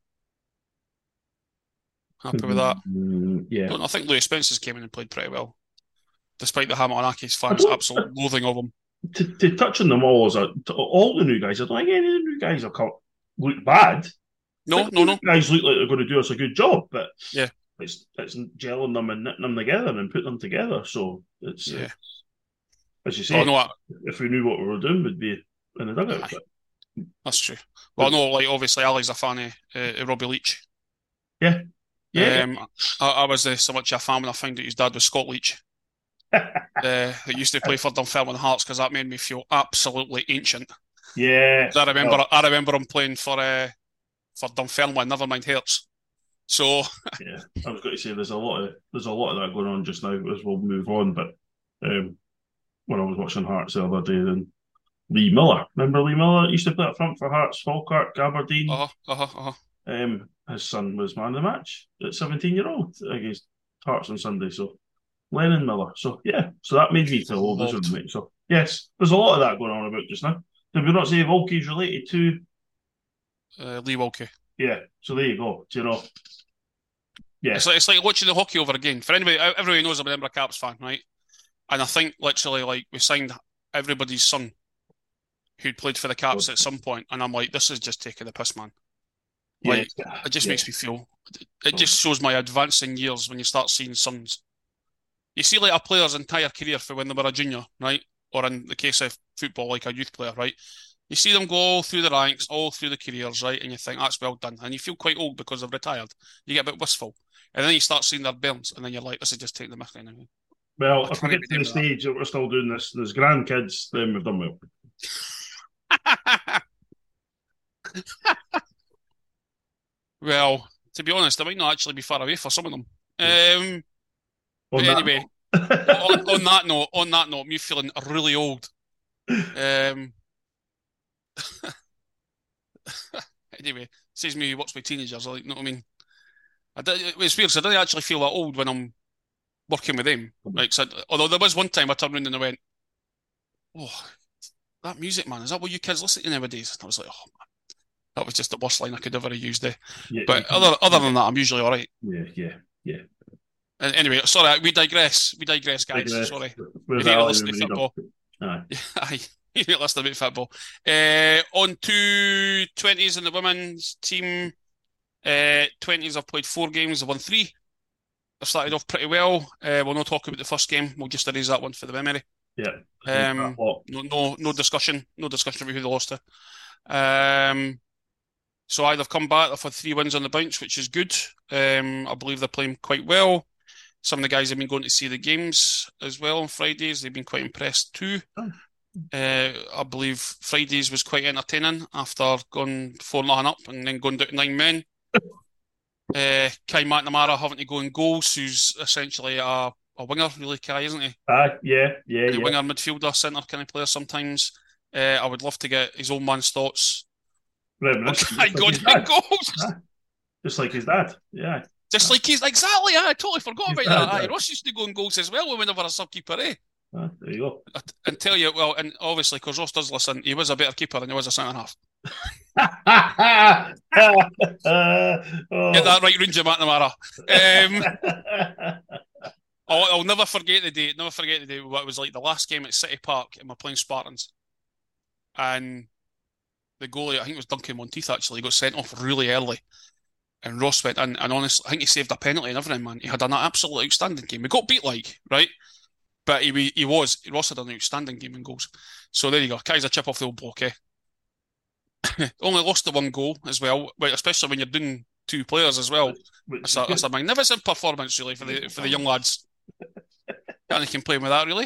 Speaker 2: happy with that?
Speaker 3: Yeah.
Speaker 2: I think Louis Spence's came in and played pretty well, despite the Hamiltonakis fans' absolute loathing of him.
Speaker 3: to touch on them all all the new guys. I don't think any of the new guys look bad.
Speaker 2: No.
Speaker 3: Guys look like they're going to do us a good job, but
Speaker 2: yeah,
Speaker 3: it's gelling them and knitting them together and putting them together. So it's as you say, if we knew what we were doing, we'd be in the dugout. But,
Speaker 2: that's true. Well, no, like obviously Ali's a fan of Robbie Leach.
Speaker 3: Yeah.
Speaker 2: I was so much a fan when I found out his dad was Scott Leach. That used to play for Dunfermline Hearts, because that made me feel absolutely ancient.
Speaker 3: Yeah.
Speaker 2: I remember him playing for Dunfermline, never mind Hearts. So
Speaker 3: yeah, I was going to say there's a lot of that going on just now as we'll move on. But when I was watching Hearts the other day, then Lee Miller, remember Lee Miller used to play up front for Hearts, Falkirk, Aberdeen. His son was man of the match at 17-year-old against Hearts on Sunday. So Lennon Miller. So yeah, so that made me feel old as well, mate. So yes, there's a lot of that going on about just now. Did we not say Wilkie's related to
Speaker 2: Lee Wilkie?
Speaker 3: Yeah, so there you go. Do you know? Yeah,
Speaker 2: it's like watching the hockey over again. For anybody, everybody knows I'm a Edinburgh Caps fan, right? And I think literally, like, we signed everybody's son who'd played for the Caps at some point, and I'm like, this is just taking the piss, man. Like, it just makes me feel. It just shows my advancing years when you start seeing sons. You see, like, a player's entire career for when they were a junior, right? Or in the case of football, like a youth player, right? You see them go all through the ranks, all through the careers, right? And you think, that's well done. And you feel quite old because they've retired. You get a bit wistful. And then you start seeing their burns, and then you're like, this is just taking the mick now.
Speaker 3: Well, if we get to the stage that we're still doing this, there's grandkids, then we've done well.
Speaker 2: Well, to be honest, I might not actually be far away for some of them. But anyway, on that note, me feeling really old. Anyway, says me who works with teenagers. Like, you know what I mean? It's weird. So I don't actually feel that old when I'm working with them. Right? So, although there was one time I turned around and I went, "Oh, that music, man! Is that what you kids listen to nowadays?" And I was like, "Oh man, that was just the worst line I could ever have used there." But other than that, I'm usually all right.
Speaker 3: Yeah.
Speaker 2: And anyway, sorry, we digress. We digress, guys. Sorry. We need to listen to football. You need to listen about football. On to 20s in the women's team. 20s have played 4 games, they've won 3. They've started off pretty well. We'll not talk about the first game. We'll just erase that one for the memory.
Speaker 3: Yeah.
Speaker 2: No discussion. No discussion about who they lost to. So they've come back. They've had 3 wins on the bounce, which is good. I believe they're playing quite well. Some of the guys have been going to see the games as well on Fridays. They've been quite impressed too. I believe Fridays was quite entertaining after going 4-0 up and then going down to 9 men. Kai McNamara having to go in goals, who's essentially a winger, really, Kai, isn't he?
Speaker 3: Yeah.
Speaker 2: Winger, midfielder, centre kind of player sometimes. I would love to get his old man's thoughts. Kai going in goals.
Speaker 3: Just like his dad, yeah.
Speaker 2: Just like exactly, I totally forgot about that. Ross used to go in goals as well when we were a sub-keeper, eh?
Speaker 3: There you go.
Speaker 2: And tell you, well, and obviously, because Ross does listen, he was a better keeper than he was a centre-half. Get that right, Ranger McNamara. I'll never forget the day. What it was like the last game at City Park, and we're playing Spartans. And the goalie, I think it was Duncan Monteith, actually, got sent off really early. And Ross went in, and honestly, I think he saved a penalty and everything, man. He had an absolutely outstanding game. We got beat, right? But Ross had an outstanding game in goals. So there you go. Kai's a chip off the old block, eh? Only lost the 1 goal as well, especially when you're doing 2 players as well. It's a magnificent performance, really, for the young lads. Can't complain with that, really.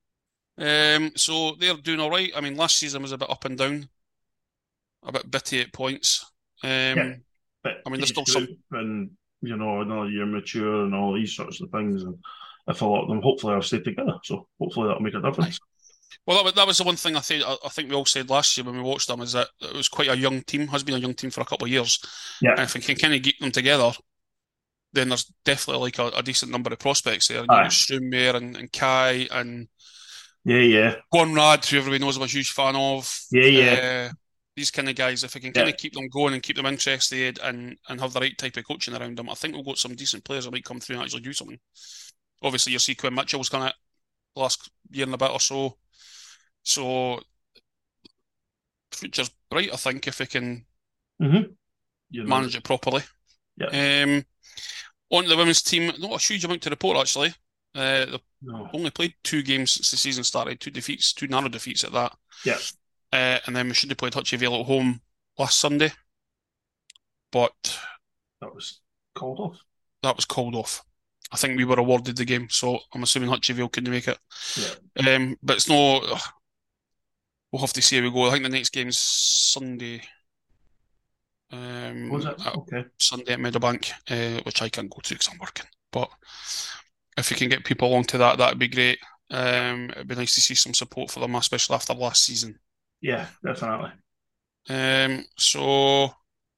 Speaker 2: So they're doing all right. I mean, last season was a bit up and down, a bit bitty at points.
Speaker 3: But
Speaker 2: I mean, there's still some,
Speaker 3: and another year mature and all these sorts of things. And if a lot of them, hopefully, I'll stay together. So hopefully that'll make a difference.
Speaker 2: Well, that was the one thing I think we all said last year when we watched them, is that it was quite a young team. Has been a young team for a couple of years.
Speaker 3: Yeah.
Speaker 2: And if we can kind of get them together, then there's definitely like a decent number of prospects there. Stroomer and Kai and Conrad, who everybody knows I'm a huge fan of. These kind of guys, if we can kind of keep them going and keep them interested and have the right type of coaching around them, I think we'll got some decent players that might come through and actually do something. Obviously, you see Quinn Mitchell's kind of last year and a bit or so So future's bright, I think, if we can manage it properly.
Speaker 3: Yeah.
Speaker 2: On the women's team, not a huge amount to report, actually. They've only played 2 games since the season started, 2 defeats, 2 narrow defeats at that.
Speaker 3: Yeah.
Speaker 2: And then we should have played Hutchie Vale at home last Sunday. But
Speaker 3: that was called off.
Speaker 2: That was called off. I think we were awarded the game, so I'm assuming Hutchie Vale couldn't make it.
Speaker 3: Yeah.
Speaker 2: But it's no... We'll have to see how we go. I think the next game's Sunday.
Speaker 3: Was it? Okay.
Speaker 2: Sunday at Meadowbank, which I can't go to because I'm working. But if we can get people along to that, that'd be great. It'd be nice to see some support for them, especially after last season.
Speaker 3: Yeah, definitely.
Speaker 2: So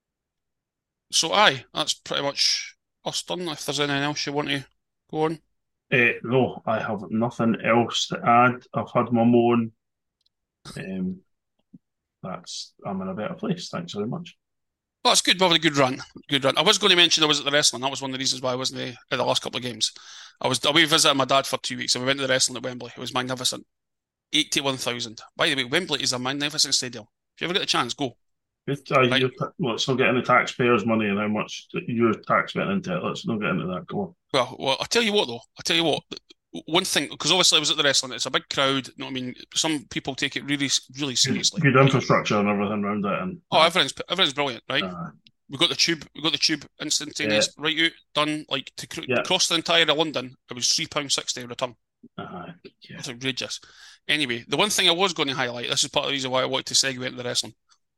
Speaker 2: aye, that's pretty much us done. If there's anything else you want to go on?
Speaker 3: No, I have nothing else to add. I've had my moan. I'm in a better place. Thanks very much.
Speaker 2: Well, it's good. We've had a good run. Good run. I was going to mention I was at the wrestling. That was one of the reasons why I wasn't there at the last couple of games. I was away visiting my dad for 2 weeks, and we went to the wrestling at Wembley. It was magnificent. 81,000. By the way, Wembley is a magnificent stadium. If you ever get a chance, go.
Speaker 3: Let's not get into taxpayers' money and how much your tax went into it. Let's not get into that. Go on.
Speaker 2: Well, I'll tell you what, though. I'll tell you what. One thing, because obviously I was at the wrestling, it's a big crowd. You know what I mean? Some people take it really, really seriously.
Speaker 3: Good infrastructure and everything around it. And
Speaker 2: everything's brilliant, right? We got the tube instantaneous, right out, done. Like to cross the entire of London, it was £3.60 return. That's outrageous. Anyway, the one thing I was going to highlight, this is part of the reason why I wanted to segue into the wrestling.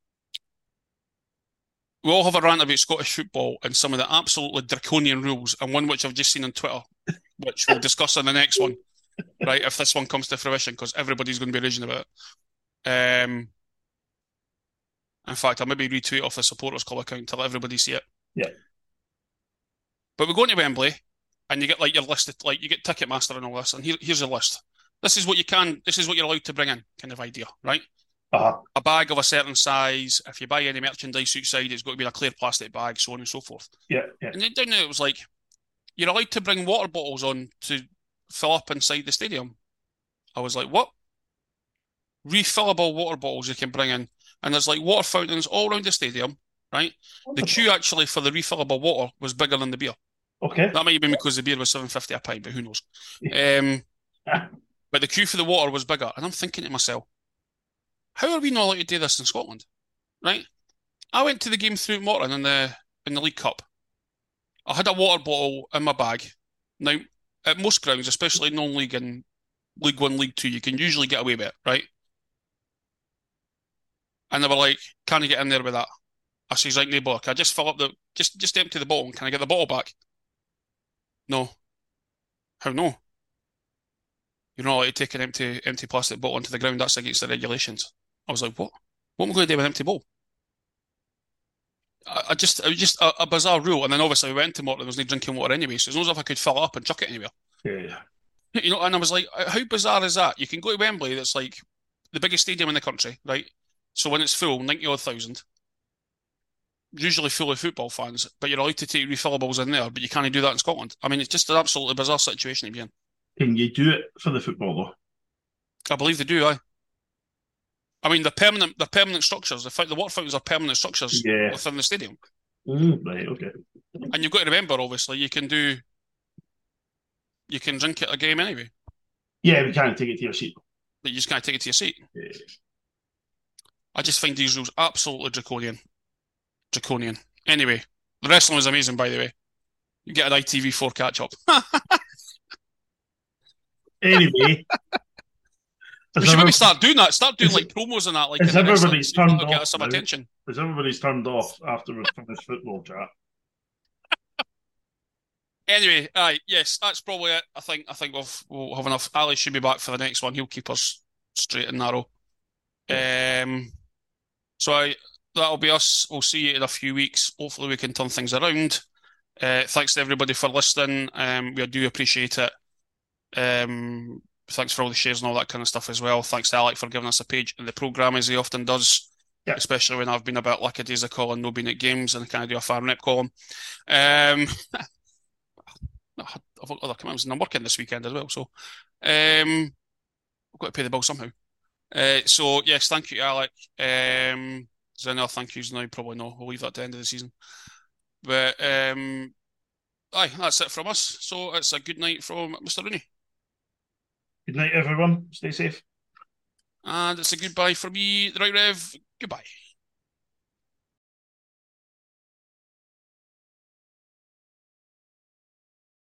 Speaker 2: We all have a rant about Scottish football and some of the absolutely draconian rules, and one which I've just seen on Twitter, which we'll discuss in the next one, right? If this one comes to fruition, because everybody's going to be raging about it. In fact, I'll maybe retweet off the Supporters Club account to let everybody see it.
Speaker 3: Yeah.
Speaker 2: But we're going to Wembley, and you get like your list, like you get Ticketmaster and all this, and here's a list. This is what you're allowed to bring in, kind of idea, right? A bag of a certain size. If you buy any merchandise outside, it's got to be in a clear plastic bag, so on and so forth.
Speaker 3: Yeah.
Speaker 2: And then down there, it was like, you're allowed to bring water bottles on to fill up inside the stadium. I was like, what? Refillable water bottles you can bring in. And there's like water fountains all around the stadium, right? The queue actually for the refillable water was bigger than the beer.
Speaker 3: Okay.
Speaker 2: That might have been because the beer was $7.50 a pint, but who knows? But the queue for the water was bigger. And I'm thinking to myself, how are we not allowed to do this in Scotland? Right? I went to the game through Morton in the League Cup. I had a water bottle in my bag. Now, at most grounds, especially non-league and League 1, League 2, you can usually get away with it, right? And they were like, can I get in there with that? I says, right, no, can I just fill up just empty the bottle? Can I get the bottle back? No. How no? You're not allowed to take an empty plastic bottle onto the ground. That's against the regulations. I was like, what? What am I going to do with an empty bottle? It was just a bizarre rule. And then obviously we went to Morton, there was no drinking water anyway, so it's not as if I could fill it up and chuck it anywhere.
Speaker 3: Yeah.
Speaker 2: You know, and I was like, how bizarre is that? You can go to Wembley, that's like the biggest stadium in the country, right? So when it's full, 90,000, usually full of football fans, but you're allowed to take refillables in there, but you can't do that in Scotland. I mean, it's just an absolutely bizarre situation to be in.
Speaker 3: Can you do it for the football though?
Speaker 2: I believe they do, aye. I mean, they're permanent structures. The water fountains are permanent structures within the stadium.
Speaker 3: Right, okay.
Speaker 2: And you've got to remember, obviously, you can drink it at a game anyway.
Speaker 3: Yeah, we can't take it to your seat.
Speaker 2: But you just can't take it to your seat.
Speaker 3: Yeah.
Speaker 2: I just find these rules absolutely draconian. Anyway, the wrestling was amazing, by the way. You get an ITV4 catch-up.
Speaker 3: Anyway.
Speaker 2: We should maybe start doing that. Start doing like promos and that. Like
Speaker 3: everybody's turned off.
Speaker 2: Get some attention.
Speaker 3: Because everybody's turned off after we finished football chat.
Speaker 2: Anyway, yes, that's probably it. I think we'll have enough. Ali should be back for the next one. He'll keep us straight and narrow. So that'll be us. We'll see you in a few weeks. Hopefully we can turn things around. Thanks to everybody for listening. We do appreciate it. Thanks for all the shares and all that kind of stuff as well. Thanks to Alec for giving us a page in the programme as he often does, especially when I've been a bit lackadaisical and not been at games and I kind of do a farm rep column. I've got other commitments and I'm working this weekend as well, so I've got to pay the bill somehow. So yes, thank you, Alec. Is there any other thank yous now? Probably no. We'll leave that at the end of the season. But aye, that's it from us. So it's a good night from Mr. Rooney.
Speaker 3: Good night, everyone. Stay safe.
Speaker 2: And it's a goodbye from me, the Right Rev. Goodbye.